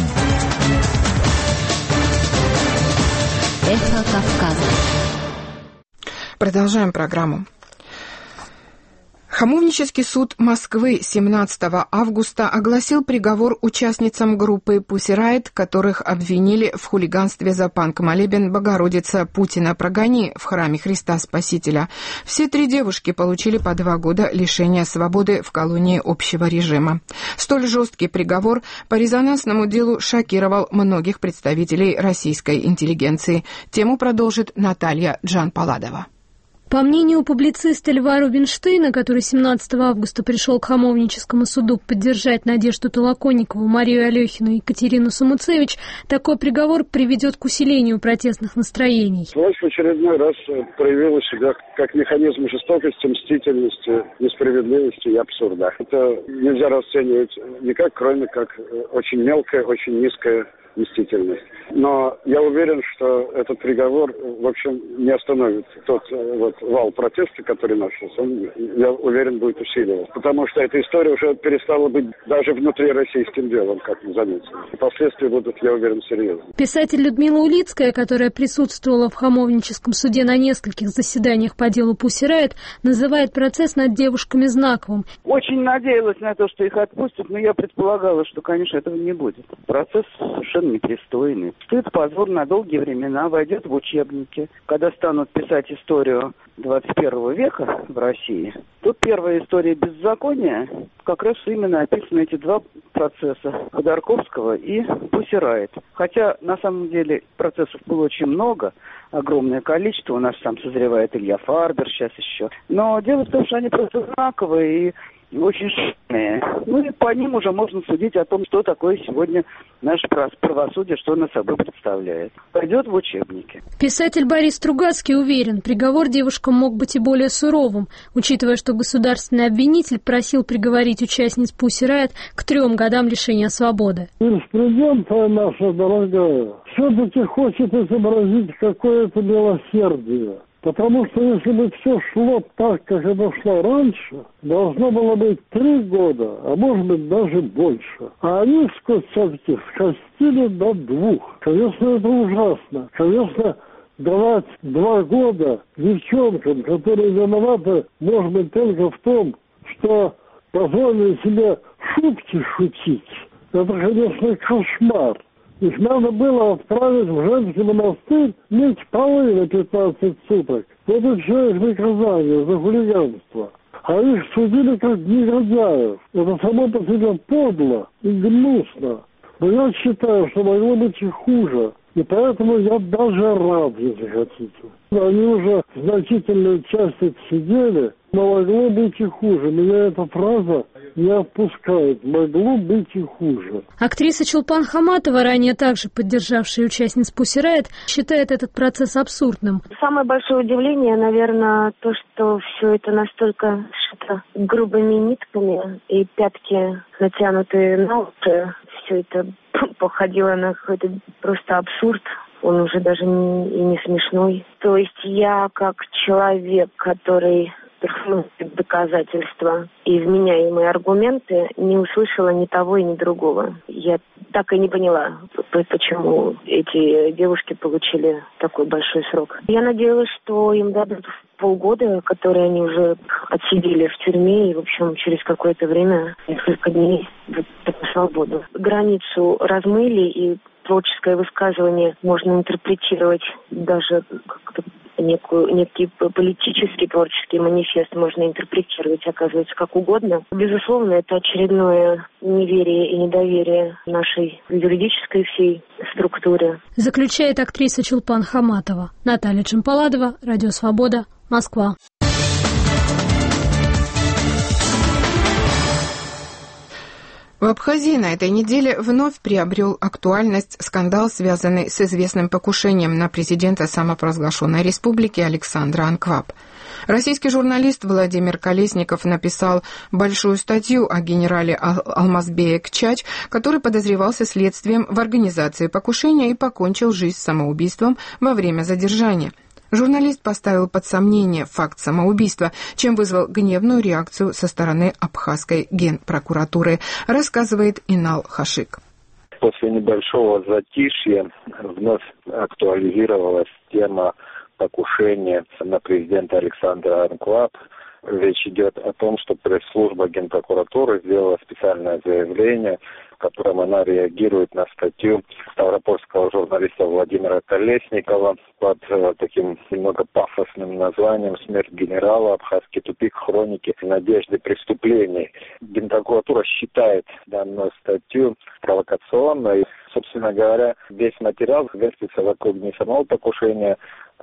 [SPEAKER 1] Эхо Кавказа.
[SPEAKER 2] Продолжаем программу. Хамовнический суд Москвы семнадцатого августа огласил приговор участницам группы Pussy Riot, которых обвинили в хулиганстве за панк-молебен «Богородица, Путина прогони» в храме Христа Спасителя. Все три девушки получили по два года лишения свободы в колонии общего режима. Столь жесткий приговор по резонансному делу шокировал многих представителей российской интеллигенции. Тему продолжит Наталья Джанпаладова.
[SPEAKER 6] По мнению публициста Льва Рубинштейна, который семнадцатого августа пришел к Хамовническому суду поддержать Надежду Толоконникову, Марию Алехину и Екатерину Самуцевич, такой приговор приведет к усилению протестных настроений.
[SPEAKER 7] Власть в очередной раз проявила себя как механизм жестокости, мстительности, несправедливости и абсурда. Это нельзя расценивать никак, кроме как очень мелкая, очень низкая мстительность. Но я уверен, что этот приговор, в общем, не остановит тот вот вал протеста, который начался. Он, я уверен, будет усиливаться. Потому что эта история уже перестала быть даже внутрироссийским делом, как мы заметили. Последствия будут, я уверен, серьезны.
[SPEAKER 6] Писатель Людмила Улицкая, которая присутствовала в Хамовническом суде на нескольких заседаниях по делу Pussy Riot, называет процесс над девушками знаковым.
[SPEAKER 8] Очень надеялась на то, что их отпустят, но я предполагала, что, конечно, этого не будет. Процесс совершенно непристойный. Стыд, позор на долгие времена войдет в учебники. Когда станут писать историю двадцать первого века в России, тут первая история беззакония, как раз именно описаны эти два процесса, Ходорковского и Pussy Riot. Хотя, на самом деле, процессов было очень много, огромное количество. У нас там созревает Илья Фарбер сейчас еще. Но дело в том, что они просто знаковые и очень сильные. Ну и по ним уже можно судить о том, что такое сегодня наше правосудие, что оно собой представляет. Пойдет в учебники.
[SPEAKER 6] Писатель Борис Стругацкий уверен, приговор девушкам мог быть и более суровым, учитывая, что государственный обвинитель просил приговорить участниц Pussy Riot к трем годам лишения свободы.
[SPEAKER 10] Юриспруденция наша дорогая все-таки хочет изобразить какое-то милосердие. Потому что если бы все шло так, как это шло раньше, должно было быть три года, а может быть даже больше. А они все-таки скостили до двух. Конечно, это ужасно. Конечно, давать два года девчонкам, которые виноваты, может быть, только в том, что позволили себе шутки шутить. Это, конечно, кошмар. Их надо было отправить в женский монастырь, мыть полы на пятнадцать суток. Вот и все их наказание за хулиганство. А их судили как негодяев. Это само по себе подло и гнусно. Но я считаю, что могло быть и хуже. И поэтому я даже рад, если хотите. Они уже значительную часть отсидели, но могло быть и хуже. Меня эта фраза не отпускает. Могло быть и хуже.
[SPEAKER 6] Актриса Чулпан Хаматова, ранее также поддержавшая участниц Pussy Riot, считает этот процесс абсурдным.
[SPEAKER 25] Самое большое удивление, наверное, то, что все это настолько сшито грубыми нитками и пятки натянутые на уши. Все это походило на какой-то просто абсурд. Он уже даже не, и не смешной. То есть я, как человек, который перхнует доказательства и вменяемые аргументы, не услышала ни того и ни другого. Я так и не поняла, почему эти девушки получили такой большой срок. Я надеялась, что им дадут полгода, которые они уже отсидели в тюрьме, и, в общем, через какое-то время, несколько дней, на свободу. Границу размыли, и творческое высказывание можно интерпретировать даже как-то некую, некий политический творческий манифест можно интерпретировать, оказывается, как угодно. Безусловно, это очередное неверие и недоверие нашей юридической всей структуре.
[SPEAKER 6] Заключает актриса Чулпан Хаматова. Наталья Чемпаладова, Радио Свобода, Москва.
[SPEAKER 2] В Абхазии на этой неделе вновь приобрел актуальность скандал, связанный с известным покушением на президента самопровозглашенной республики Александра Анкваб. Российский журналист Владимир Колесников написал большую статью о генерале Алмазбее Кчач, который подозревался следствием в организации покушения и покончил жизнь самоубийством во время задержания. Журналист поставил под сомнение факт самоубийства, чем вызвал гневную реакцию со стороны абхазской генпрокуратуры, рассказывает Инал Хашик.
[SPEAKER 24] После небольшого затишья вновь актуализировалась тема покушения на президента Александра Анкваб. Речь идет о том, что пресс-служба Генпрокуратуры сделала специальное заявление, в котором она реагирует на статью ставропольского журналиста Владимира Колесникова под э, таким немного пафосным названием «Смерть генерала. Абхазский тупик. Хроники надежды преступлений». Генпрокуратура считает данную статью провокационной.
[SPEAKER 9] Собственно говоря, весь материал вертится вокруг не самого покушения,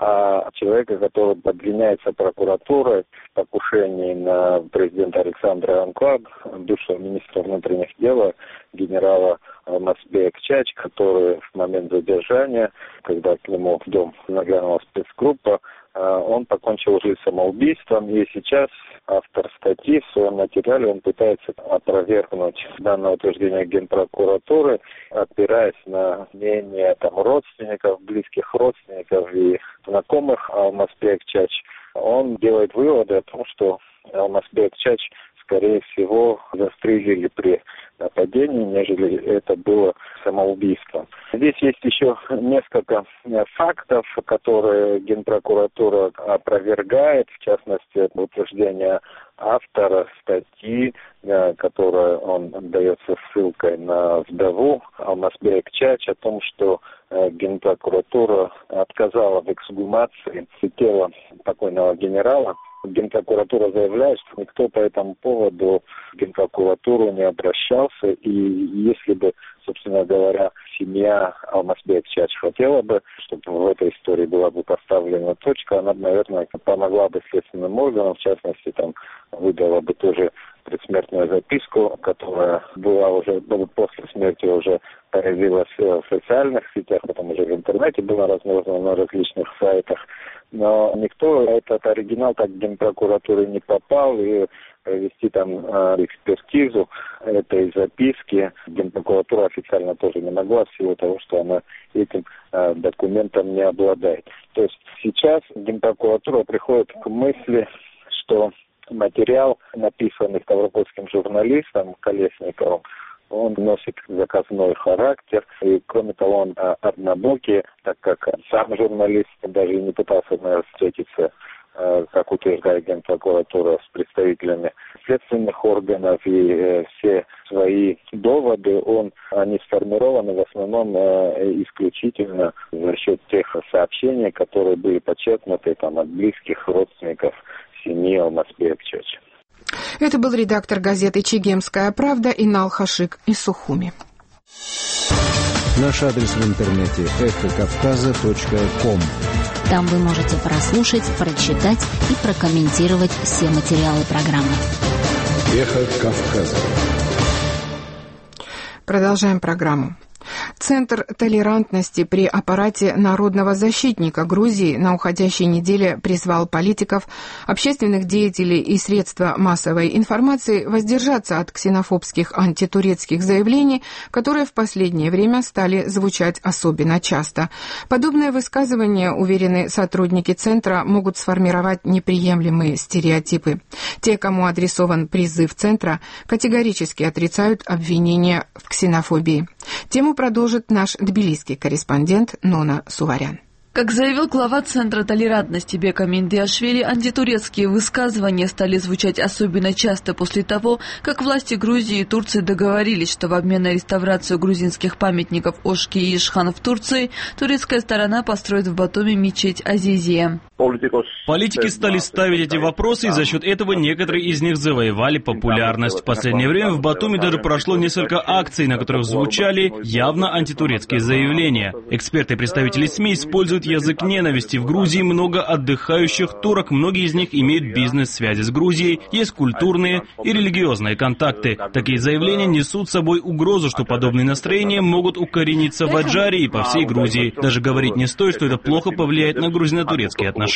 [SPEAKER 9] а человека, который обвиняется прокуратурой в покушении на президента Александра Анклад, бывшего министра внутренних дел, генерала Алмазбека Чач, который в момент задержания, когда к нему в дом нагрянула спецгруппа, он покончил жизнь самоубийством, и сейчас автор статьи в своем материале он пытается опровергнуть данное утверждение Генпрокуратуры, опираясь на мнение там, родственников, близких родственников и знакомых Алмазбека Чач. Он делает выводы о том, что Алмазбек Чач, скорее всего, застрелили при нападении, нежели это было самоубийство. Здесь есть еще несколько фактов, которые Генпрокуратура опровергает, в частности, утверждение автора статьи, которая он дает со ссылкой на вдову Алмазбека Чач, о том, что Генпрокуратура отказала в эксгумации тела покойного генерала. Генпрокуратура заявляет, что никто по этому поводу в Генпрокуратуру не обращался, и если бы, собственно говоря, семья Алмазбека Чач хотела бы, чтобы в этой истории была бы поставлена точка, она бы, наверное, помогла бы следственным органам, в частности, там, выдала бы тоже предсмертную записку, которая была уже после смерти уже появилась в социальных сетях, потом уже в интернете была размножена на различных сайтах. Но никто этот оригинал так в Генпрокуратуры не попал, и провести там э, экспертизу этой записки Генпрокуратура официально тоже не могла, в силу того, что она этим э, документом не обладает. То есть сейчас Генпрокуратура приходит к мысли, что материал, написанный ставропольским журналистом Колесниковым, он носит заказной характер, и кроме того он а, однобокий, так как сам журналист даже не пытался, наверное, встретиться, а, как утверждает Генпрокуратура, с представителями следственных органов, и э, все свои доводы, он, они сформированы в основном э, исключительно за счет тех сообщений, которые были подчеркнуты там, от близких родственников семьи Алмазбека Чача.
[SPEAKER 2] Это был редактор газеты «Чегемская правда» Инал Хашик из Сухуми.
[SPEAKER 21] Наш адрес в интернете эхо кавказа точка ком.
[SPEAKER 1] Там вы можете прослушать, прочитать и прокомментировать все материалы программы.
[SPEAKER 21] Эхо Кавказа.
[SPEAKER 2] Продолжаем программу. Центр толерантности при аппарате народного защитника Грузии на уходящей неделе призвал политиков, общественных деятелей и средства массовой информации воздержаться от ксенофобских антитурецких заявлений, которые в последнее время стали звучать особенно часто. Подобные высказывания, уверены сотрудники Центра, могут сформировать неприемлемые стереотипы. Те, кому адресован призыв Центра, категорически отрицают обвинения в ксенофобии. Тему продолжит наш тбилисский корреспондент Нона Суварян.
[SPEAKER 11] Как заявил глава Центра толерантности Бека Миндиашвили, антитурецкие высказывания стали звучать особенно часто после того, как власти Грузии и Турции договорились, что в обмен на реставрацию грузинских памятников Ошки и Ишхан в Турции турецкая сторона построит в Батуми мечеть Азизия.
[SPEAKER 22] Политики стали ставить эти вопросы, и за счет этого некоторые из них завоевали популярность. В последнее время в Батуми даже прошло несколько акций, на которых звучали явно антитурецкие заявления. Эксперты и представители СМИ используют язык ненависти. В Грузии много отдыхающих турок, многие из них имеют бизнес-связи с Грузией, есть культурные и религиозные контакты. Такие заявления несут с собой угрозу, что подобные настроения могут укорениться в Аджаре и по всей Грузии. Даже говорить не стоит, что это плохо повлияет на грузино-турецкие отношения.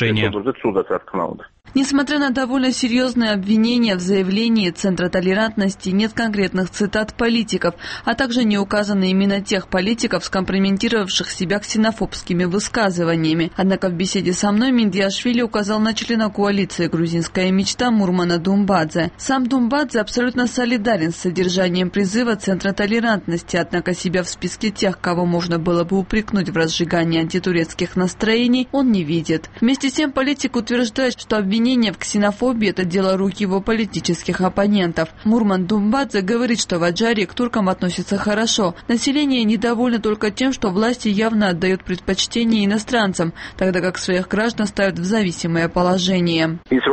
[SPEAKER 11] Несмотря на довольно серьезные обвинения в заявлении Центра толерантности, нет конкретных цитат политиков, а также не указаны имена тех политиков, скомпрометировавших себя ксенофобскими высказываниями. Однако в беседе со мной Миндиашвили указал на члена коалиции «Грузинская мечта» Мурмана Думбадзе. Сам Думбадзе абсолютно солидарен с содержанием призыва Центра толерантности, однако себя в списке тех, кого можно было бы упрекнуть в разжигании антитурецких настроений, он не видит. Вместе с тем политик утверждает, что обвинение в ксенофобии – это дело рук его политических оппонентов. Мурман Думбадзе говорит, что в Аджаре к туркам относятся хорошо. Население недовольно только тем, что власти явно отдают предпочтение иностранцам, тогда как своих граждан ставят в зависимое положение.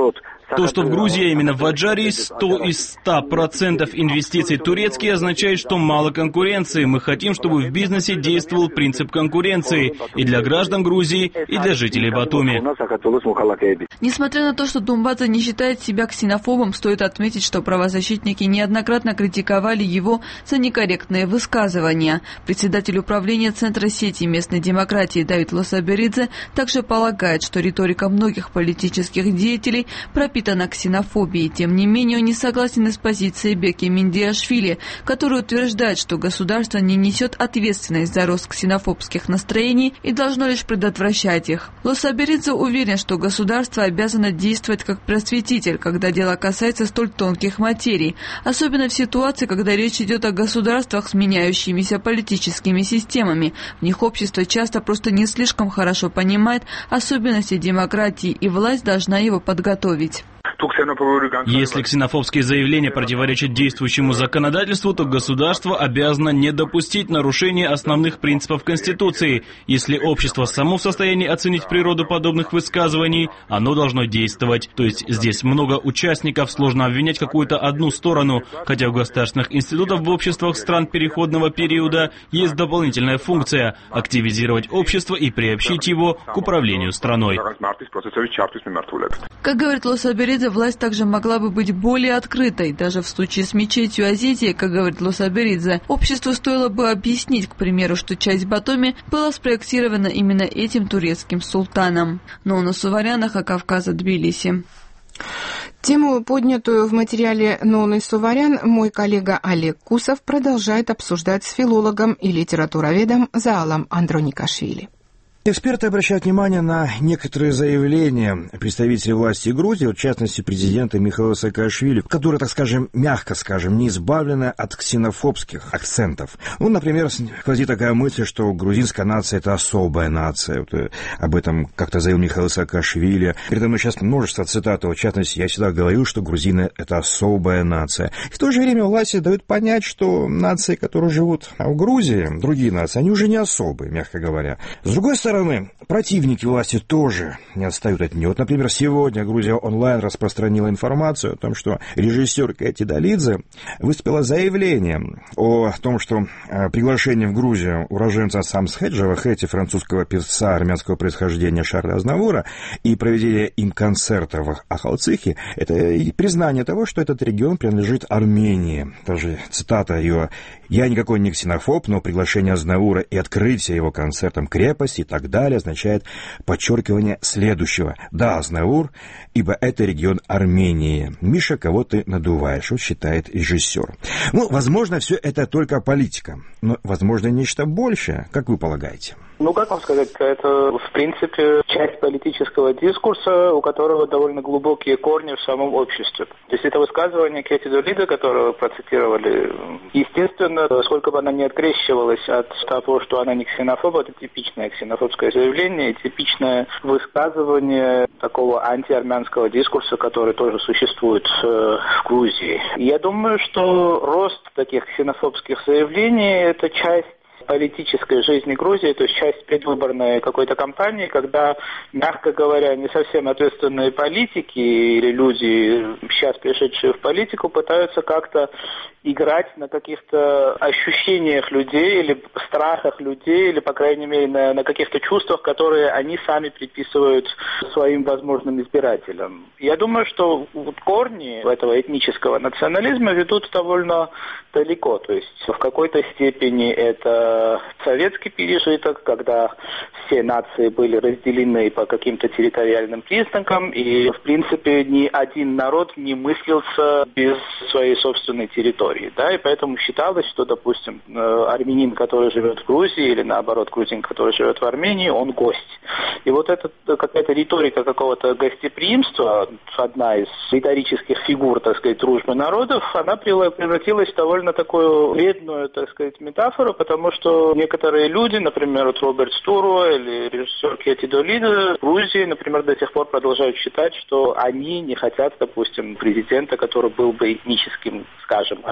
[SPEAKER 22] То, что в Грузии, именно в Аджарии, сто из ста процентов инвестиций турецкие, означает, что мало конкуренции. Мы хотим, чтобы в бизнесе действовал принцип конкуренции и для граждан Грузии, и для жителей Батуми.
[SPEAKER 11] Несмотря на то, что Думбадзе не считает себя ксенофобом, стоит отметить, что правозащитники неоднократно критиковали его за некорректные высказывания. Председатель управления Центра сети местной демократии Давид Лосаберидзе также полагает, что риторика многих политических деятелей пропитана ксенофобией. Тем не менее, он не согласен и с позицией Беки Миндиашвили, который утверждает, что государство не несет ответственность за рост ксенофобских настроений и должно лишь предотвращать их. Лосаберидзе уверен, что государство обязано действовать как просветитель, когда дело касается столь тонких материй, особенно в ситуации, когда речь идет о государствах с меняющимися политическими системами. В них общество часто просто не слишком хорошо понимает особенности демократии, и власть должна его подготовить.
[SPEAKER 22] Если ксенофобские заявления противоречат действующему законодательству, то государство обязано не допустить нарушения основных принципов Конституции. Если общество само в состоянии оценить природу подобных высказываний, оно должно действовать. То есть здесь много участников, сложно обвинять какую-то одну сторону, хотя у государственных институтов в обществах стран переходного периода есть дополнительная функция – активизировать общество и приобщить его к управлению страной.
[SPEAKER 11] Как говорит Лосаберидзе, власть также могла бы быть более открытой. Даже в случае с мечетью Азитии, как говорит Лосаберидзе, обществу стоило бы объяснить, к примеру, что часть Батуми была спроектирована именно этим турецким султаном. Нона Суварян, Кавказа, Тбилиси.
[SPEAKER 2] Тему, поднятую в материале Ноны Суварян, мой коллега Олег Кусов продолжает обсуждать с филологом и литературоведом Заалом Андроникашвили.
[SPEAKER 13] Эксперты обращают внимание на некоторые заявления представителей власти Грузии, в частности президента Михаила Саакашвили, которые, так скажем, мягко скажем, не избавлены от ксенофобских акцентов. Ну, например, сквозит такая мысль, что грузинская нация – это особая нация. Вот, об этом как-то заявил Михаил Саакашвили. Передо мной сейчас множество цитат, в частности, я всегда говорю, что грузины – это особая нация. И в то же время власти дают понять, что нации, которые живут в Грузии, другие нации, они уже не особые, мягко говоря. С другой стороны, противники власти тоже не отстают от нее. Вот, например, сегодня Грузия онлайн распространила информацию о том, что режиссер Кэти Долидзе выступила с заявлением о том, что приглашение в Грузию уроженца Самсхеджа, Хэти, французского певца армянского происхождения Шарля Азнавура, и проведение им концерта в Ахалцихе – это признание того, что этот регион принадлежит Армении. Даже цитата ее: «Я никакой не ксенофоб, но приглашение Азнавура и открытие его концертом крепости и так далее означает подчеркивание следующего. Да, Азнавур, ибо это регион Армении. Миша, кого ты надуваешь?» Вот считает режиссер. Ну, возможно, все это только политика, но, возможно, нечто большее, как вы полагаете?
[SPEAKER 14] Ну, как вам сказать, это, в принципе, часть политического дискурса, у которого довольно глубокие корни в самом обществе. То есть это высказывание Кэти Долидзе, которое вы процитировали, естественно, сколько бы она ни открещивалась от того, что она не ксенофоб, это типичное ксенофобское заявление, типичное высказывание такого антиармянского дискурса, который тоже существует в Грузии. Я думаю, что рост таких ксенофобских заявлений – это часть политической жизни Грузии, то есть часть предвыборной какой-то кампании, когда, мягко говоря, не совсем ответственные политики или люди, сейчас пришедшие в политику, пытаются как-то играть на каких-то ощущениях людей или страхах людей, или, по крайней мере, на, на каких-то чувствах, которые они сами приписывают своим возможным избирателям. Я думаю, что вот корни этого этнического национализма ведут довольно далеко. То есть в какой-то степени это советский пережиток, когда все нации были разделены по каким-то территориальным признакам, и, в принципе, ни один народ не мыслился без своей собственной территории. Да, и поэтому считалось, что, допустим, армянин, который живет в Грузии, или наоборот, грузин, который живет в Армении, он гость. И вот эта какая-то риторика какого-то гостеприимства, одна из риторических фигур, так сказать, дружбы народов, она превратилась в довольно такую вредную, так сказать, метафору, потому что некоторые люди, например, вот Роберт Стуро или режиссер Кэти Долидзе в Грузии, например, до сих пор продолжают считать, что они не хотят, допустим, президента, который был бы этническим, скажем, армянским.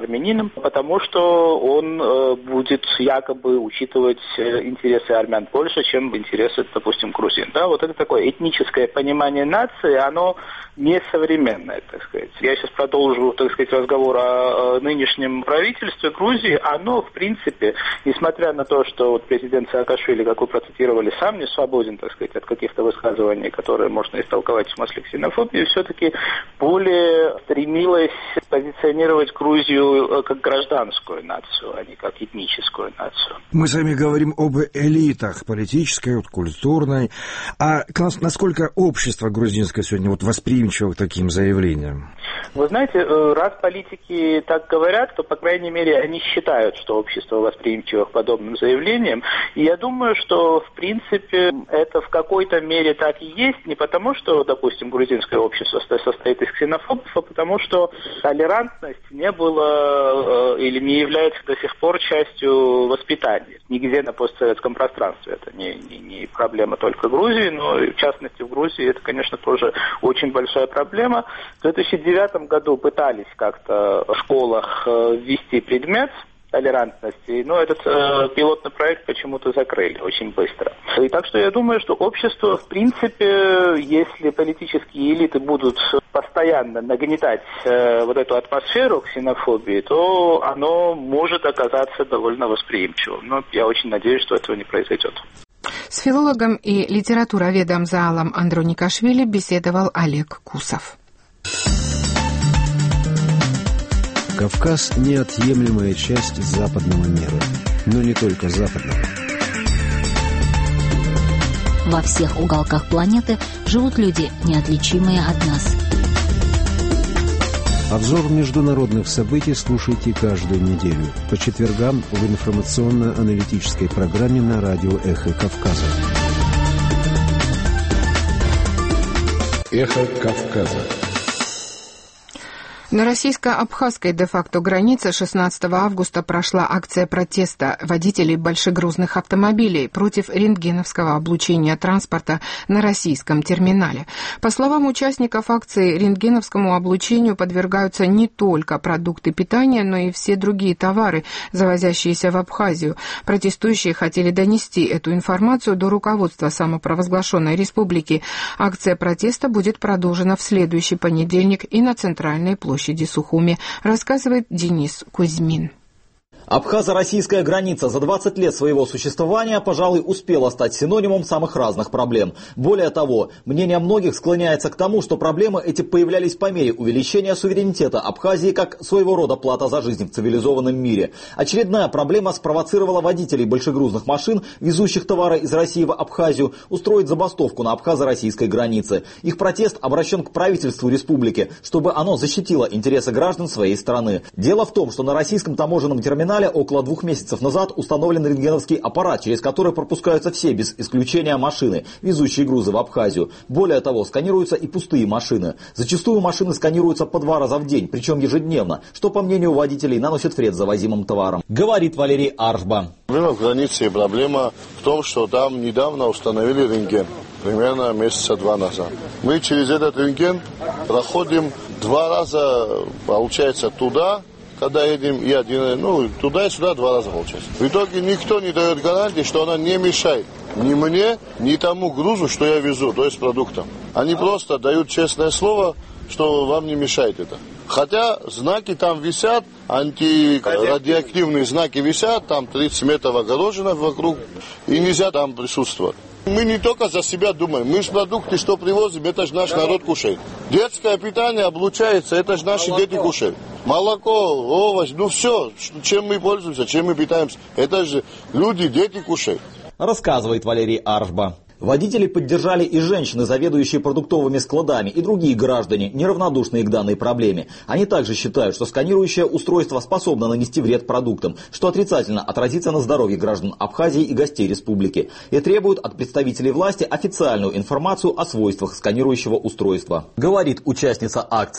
[SPEAKER 14] армянином, потому что он э, будет якобы учитывать интересы армян больше, чем интересы, допустим, грузин. Да, вот это такое этническое понимание нации, оно несовременное, так сказать. Я сейчас продолжу, так сказать, разговор о нынешнем правительстве Грузии. Оно, в принципе, несмотря на то, что вот президент Саакашвили, как вы процитировали, сам не свободен, так сказать, от каких-то высказываний, которые можно истолковать в смысле ксенофобии, все-таки более стремилась позиционировать Грузию как гражданскую нацию, а не как этническую нацию.
[SPEAKER 13] Мы с вами говорим об элитах политической, вот, культурной. А насколько общество грузинское сегодня вот восприимчиво к таким заявлениям?
[SPEAKER 14] Вы знаете, раз политики так говорят, то, по крайней мере, они считают, что общество восприимчиво к подобным заявлениям. И я думаю, что, в принципе, это в какой-то мере так и есть, не потому, что, допустим, грузинское общество состоит из ксенофобов, а потому что толерантность не была или не является до сих пор частью воспитания. Нигде на постсоветском пространстве. Это не, не, не проблема только Грузии, но и в частности в Грузии это, конечно, тоже очень большая проблема. В две тысячи девятом году пытались как-то в школах ввести предмет толерантности, но этот э, пилотный проект почему-то закрыли очень быстро. И так что я думаю, что общество, в принципе, если политические элиты будут постоянно нагнетать э, вот эту атмосферу ксенофобии, то оно может оказаться довольно восприимчивым. Но я очень надеюсь, что этого не произойдет.
[SPEAKER 2] С филологом и литературоведом Заалом Андроникашвили беседовал Олег Кусов.
[SPEAKER 21] Кавказ – неотъемлемая часть западного мира, но не только западного.
[SPEAKER 1] Во всех уголках планеты живут люди, неотличимые от нас.
[SPEAKER 21] Обзор международных событий слушайте каждую неделю по четвергам в информационно-аналитической программе на радио «Эхо Кавказа». «Эхо Кавказа».
[SPEAKER 2] На российско-абхазской де-факто границе шестнадцатого августа прошла акция протеста водителей большегрузных автомобилей против рентгеновского облучения транспорта на российском терминале. По словам участников акции, рентгеновскому облучению подвергаются не только продукты питания, но и все другие товары, завозящиеся в Абхазию. Протестующие хотели донести эту информацию до руководства самопровозглашенной республики. Акция протеста будет продолжена в следующий понедельник и на центральной площади. Площади Сухуми, рассказывает Денис Кузьмин.
[SPEAKER 12] Абхазо-российская граница за двадцать лет своего существования, пожалуй, успела стать синонимом самых разных проблем. Более того, мнение многих склоняется к тому, что проблемы эти появлялись по мере увеличения суверенитета Абхазии как своего рода плата за жизнь в цивилизованном мире. Очередная проблема спровоцировала водителей большегрузных машин, везущих товары из России в Абхазию, устроить забастовку на абхазо-российской границе. Их протест обращен к правительству республики, чтобы оно защитило интересы граждан своей страны. Дело в том, что на российском таможенном терминале около двух месяцев назад установлен рентгеновский аппарат, через который пропускаются все, без исключения машины, везущие грузы в Абхазию. Более того, сканируются и пустые машины. Зачастую машины сканируются по два раза в день, причем ежедневно, что, по мнению водителей, наносит вред завозимым товарам. Говорит Валерий Аршба.
[SPEAKER 15] Проблема в границе, проблема в том, что там недавно установили рентген, примерно месяца два назад. Мы через этот рентген проходим два раза, получается, туда, когда едем и один, ну, туда и сюда два раза получается. В итоге никто не дает гарантии, что она не мешает ни мне, ни тому грузу, что я везу, то есть продуктам. Они просто дают честное слово, что вам не мешает это. Хотя знаки там висят, антирадиоактивные знаки висят, там тридцать метров огорожено вокруг, и нельзя там присутствовать. Мы не только за себя думаем, мы же продукты, что привозим, это же наш народ кушает. Детское питание облучается, это же наши Молоко. Дети кушают. Молоко, овощи, ну все, чем мы пользуемся, чем мы питаемся, это же люди, дети кушают.
[SPEAKER 12] Рассказывает Валерий Аршба. Водители поддержали и женщины, заведующие продуктовыми складами, и другие граждане, неравнодушные к данной проблеме. Они также считают, что сканирующее устройство способно нанести вред продуктам, что отрицательно отразится на здоровье граждан Абхазии и гостей республики, и требуют от представителей власти официальную информацию о свойствах сканирующего устройства. Говорит участница акции.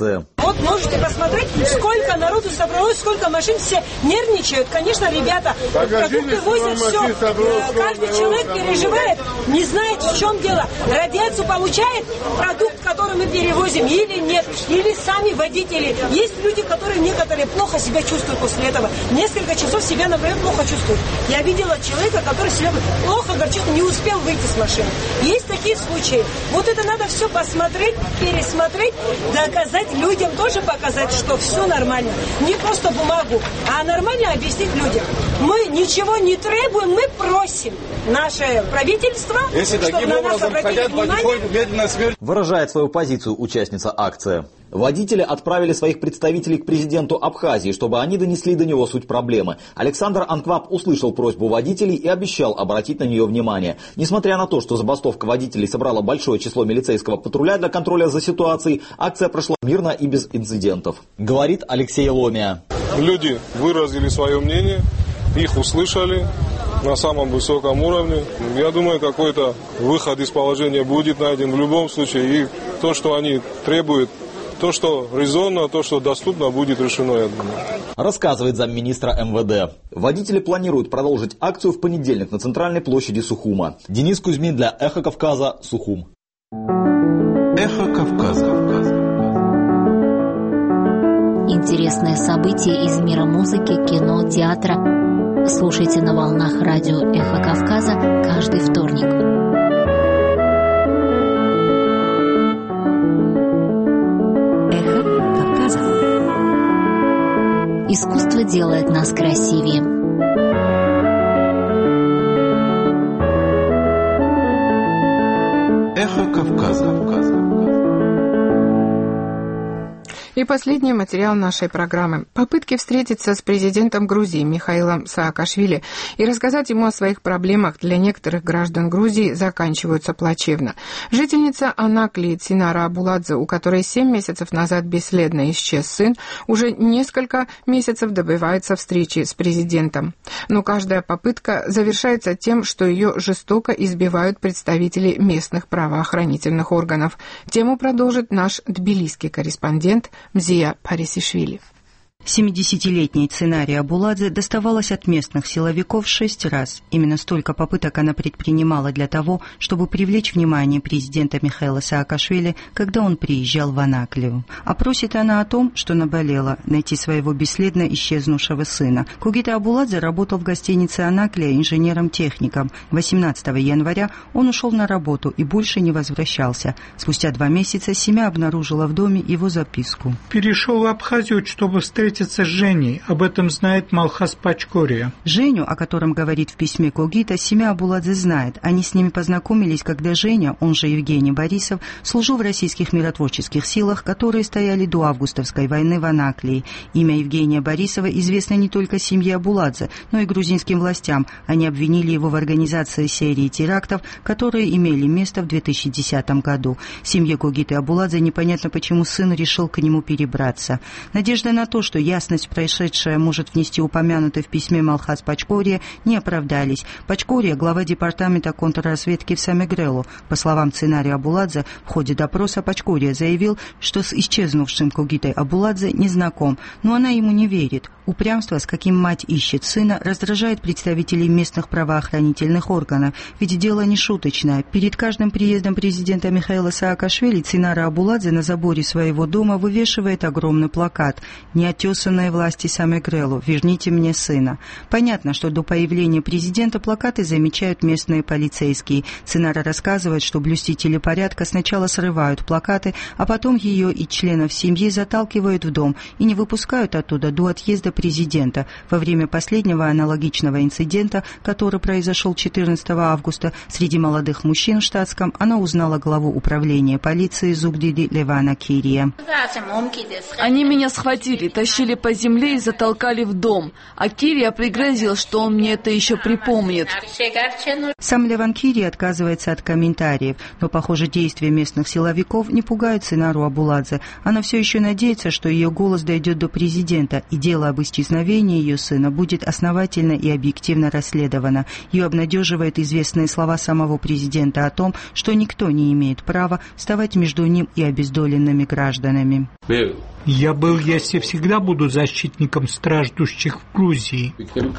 [SPEAKER 16] Вот можете посмотреть, сколько народу собралось, сколько машин, все нервничают. Конечно, ребята, продукты возят, все. Каждый человек переживает, не знает, в чем дело. Радиацию получает продукт, который мы перевозим, или нет. Или сами водители. Есть люди, которые некоторые плохо себя чувствуют после этого. Несколько часов себя, например, плохо чувствуют. Я видела человека, который себя плохо, горчит, не успел выйти с машины. Есть такие случаи. Вот это надо все посмотреть, пересмотреть, доказать людям, тоже показать, что все нормально. Не просто бумагу, а нормально объяснить людям. Мы ничего не требуем, мы просим наше правительство,
[SPEAKER 17] если
[SPEAKER 16] чтобы
[SPEAKER 17] таким
[SPEAKER 16] на нас
[SPEAKER 17] образом
[SPEAKER 16] обратили
[SPEAKER 17] хотят
[SPEAKER 16] внимание.
[SPEAKER 17] потихоньку медленно смерть.
[SPEAKER 12] Выражает свою позицию участница акции. Водители отправили своих представителей к президенту Абхазии, чтобы они донесли до него суть проблемы. Александр Анкваб услышал просьбу водителей и обещал обратить на нее внимание. Несмотря на то, что забастовка водителей собрала большое число милицейского патруля для контроля за ситуацией, акция прошла мирно и без инцидентов. Говорит Алексей Ломия.
[SPEAKER 19] Люди выразили свое мнение, их услышали на самом высоком уровне. Я думаю, какой-то выход из положения будет найден в любом случае. И то, что они требуют, то, что резонно, то, что доступно, будет решено, я думаю.
[SPEAKER 12] Рассказывает замминистра эм вэ дэ. Водители планируют продолжить акцию в понедельник на центральной площади Сухума. Денис Кузьмин для «Эхо Кавказа», Сухум.
[SPEAKER 20] «Эхо Кавказа».
[SPEAKER 1] Интересные события из мира музыки, кино, театра. Слушайте на волнах радио «Эхо Кавказа» каждый вторник. Искусство делает нас красивее.
[SPEAKER 20] Эхо Кавказа.
[SPEAKER 2] И последний материал нашей программы. Попытки встретиться с президентом Грузии Михаилом Саакашвили и рассказать ему о своих проблемах для некоторых граждан Грузии заканчиваются плачевно. Жительница Анаклии Цинара Абуладзе, у которой семь месяцев назад бесследно исчез сын, уже несколько месяцев добивается встречи с президентом. Но каждая попытка завершается тем, что ее жестоко избивают представители местных правоохранительных органов. Тему продолжит наш тбилисский корреспондент Мзия Парисишвили.
[SPEAKER 23] семидесятилетней Цинаре Абуладзе доставалось от местных силовиков шесть раз. Именно столько попыток она предпринимала для того, чтобы привлечь внимание президента Михаила Саакашвили, когда он приезжал в Анаклию. А просит она о том, что наболела найти своего бесследно исчезнувшего сына. Кугита Абуладзе работал в гостинице Анаклия инженером-техником. восемнадцатого января он ушел на работу и больше не возвращался. Спустя два месяца семья обнаружила в доме его записку.
[SPEAKER 26] «Перешел в Абхазию, чтобы встретиться с Женей. Об этом знает Малхас Пачкория».
[SPEAKER 23] Женю, о котором говорит в письме Кугита, семья Абуладзе знает. Они с ними познакомились, когда Женя, он же Евгений Борисов, служил в российских миротворческих силах, которые стояли до августовской войны в Анаклии. Имя Евгения Борисова известно не только семье Абуладзе, но и грузинским властям. Они обвинили его в организации серии терактов, которые имели место в две тысячи десятом году. Семье Кугиты Абуладзе непонятно, почему сын решил к нему перебраться. Надежда на то, что ясность происшедшее может внести упомянутый в письме Малхас Пачкория, не оправдались. Пачкория, глава департамента контрразведки в Самегрелу. По словам Цинари Абуладзе, в ходе допроса Пачкория заявил, что с исчезнувшим Кугитой Абуладзе не знаком, но она ему не верит. Упрямство, с каким мать ищет сына, раздражает представителей местных правоохранительных органов. Ведь дело не шуточное. Перед каждым приездом президента Михаила Саакашвили Цинара Абуладзе на заборе своего дома вывешивает огромный плакат «Неотесанные власти Самегрелу, верните мне сына». Понятно, что до появления президента плакаты замечают местные полицейские. Цинара рассказывает, что блюстители порядка сначала срывают плакаты, а потом ее и членов семьи заталкивают в дом и не выпускают оттуда до отъезда президента. Во время последнего аналогичного инцидента, который произошел четырнадцатого августа, среди молодых мужчин в штатском, она узнала главу управления полиции Зугдиди Левана Кирия.
[SPEAKER 11] Они меня схватили, тащили потащили по земле и затолкали в дом. А Кирия пригрозил, что он мне это еще припомнит.
[SPEAKER 23] Сам Леван Кирия отказывается от комментариев, но, похоже, действия местных силовиков не пугают Цинару Абуладзе. Она все еще надеется, что ее голос дойдет до президента, и дело об исчезновении ее сына будет основательно и объективно расследовано. Ее обнадеживает известные слова самого президента о том, что никто не имеет права вставать между ним и обездоленными гражданами.
[SPEAKER 26] Я был, есть и всегда буду защитником страждущих в Грузии.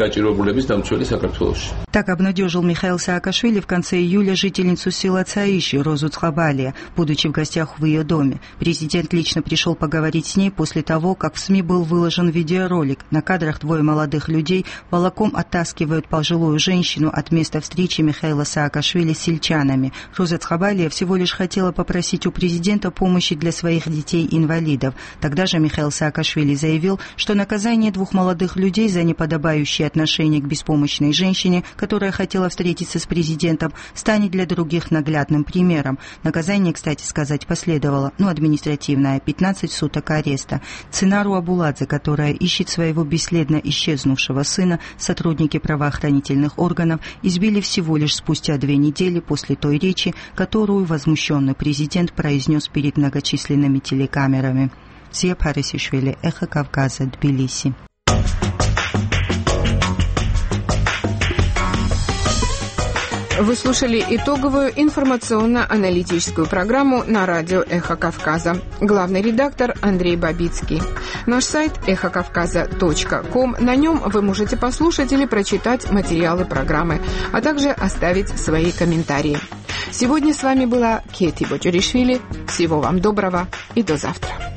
[SPEAKER 23] Так обнадежил Михаил Саакашвили в конце июля жительницу села Цаиши Розу Цхабалия, будучи в гостях в ее доме. Президент лично пришел поговорить с ней после того, как в СМИ был выложен видеоролик. На кадрах двое молодых людей волоком оттаскивают пожилую женщину от места встречи Михаила Саакашвили с сельчанами. Роза Цхабалия всего лишь хотела попросить у президента помощи для своих детей-инвалидов. Тогда же Михаил Саакашвили заявил, что наказание двух молодых людей за неподобающее отношение к беспомощной женщине, которая хотела встретиться с президентом, станет для других наглядным примером. Наказание, кстати сказать, последовало, ну, административное, пятнадцать суток ареста. Цинару Абуладзе, которая ищет своего бесследно исчезнувшего сына, сотрудники правоохранительных органов избили всего лишь спустя две недели после той речи, которую возмущенный президент произнес перед многочисленными телекамерами. Зия Парисишвили, Эхо Кавказа, Тбилиси.
[SPEAKER 2] Вы слушали итоговую информационно-аналитическую программу на радио «Эхо Кавказа». Главный редактор Андрей Бабицкий. Наш сайт эхо кавказа точка ком. На нем вы можете послушать или прочитать материалы программы, а также оставить свои комментарии. Сегодня с вами была Кети Бочуришвили. Всего вам доброго и до завтра.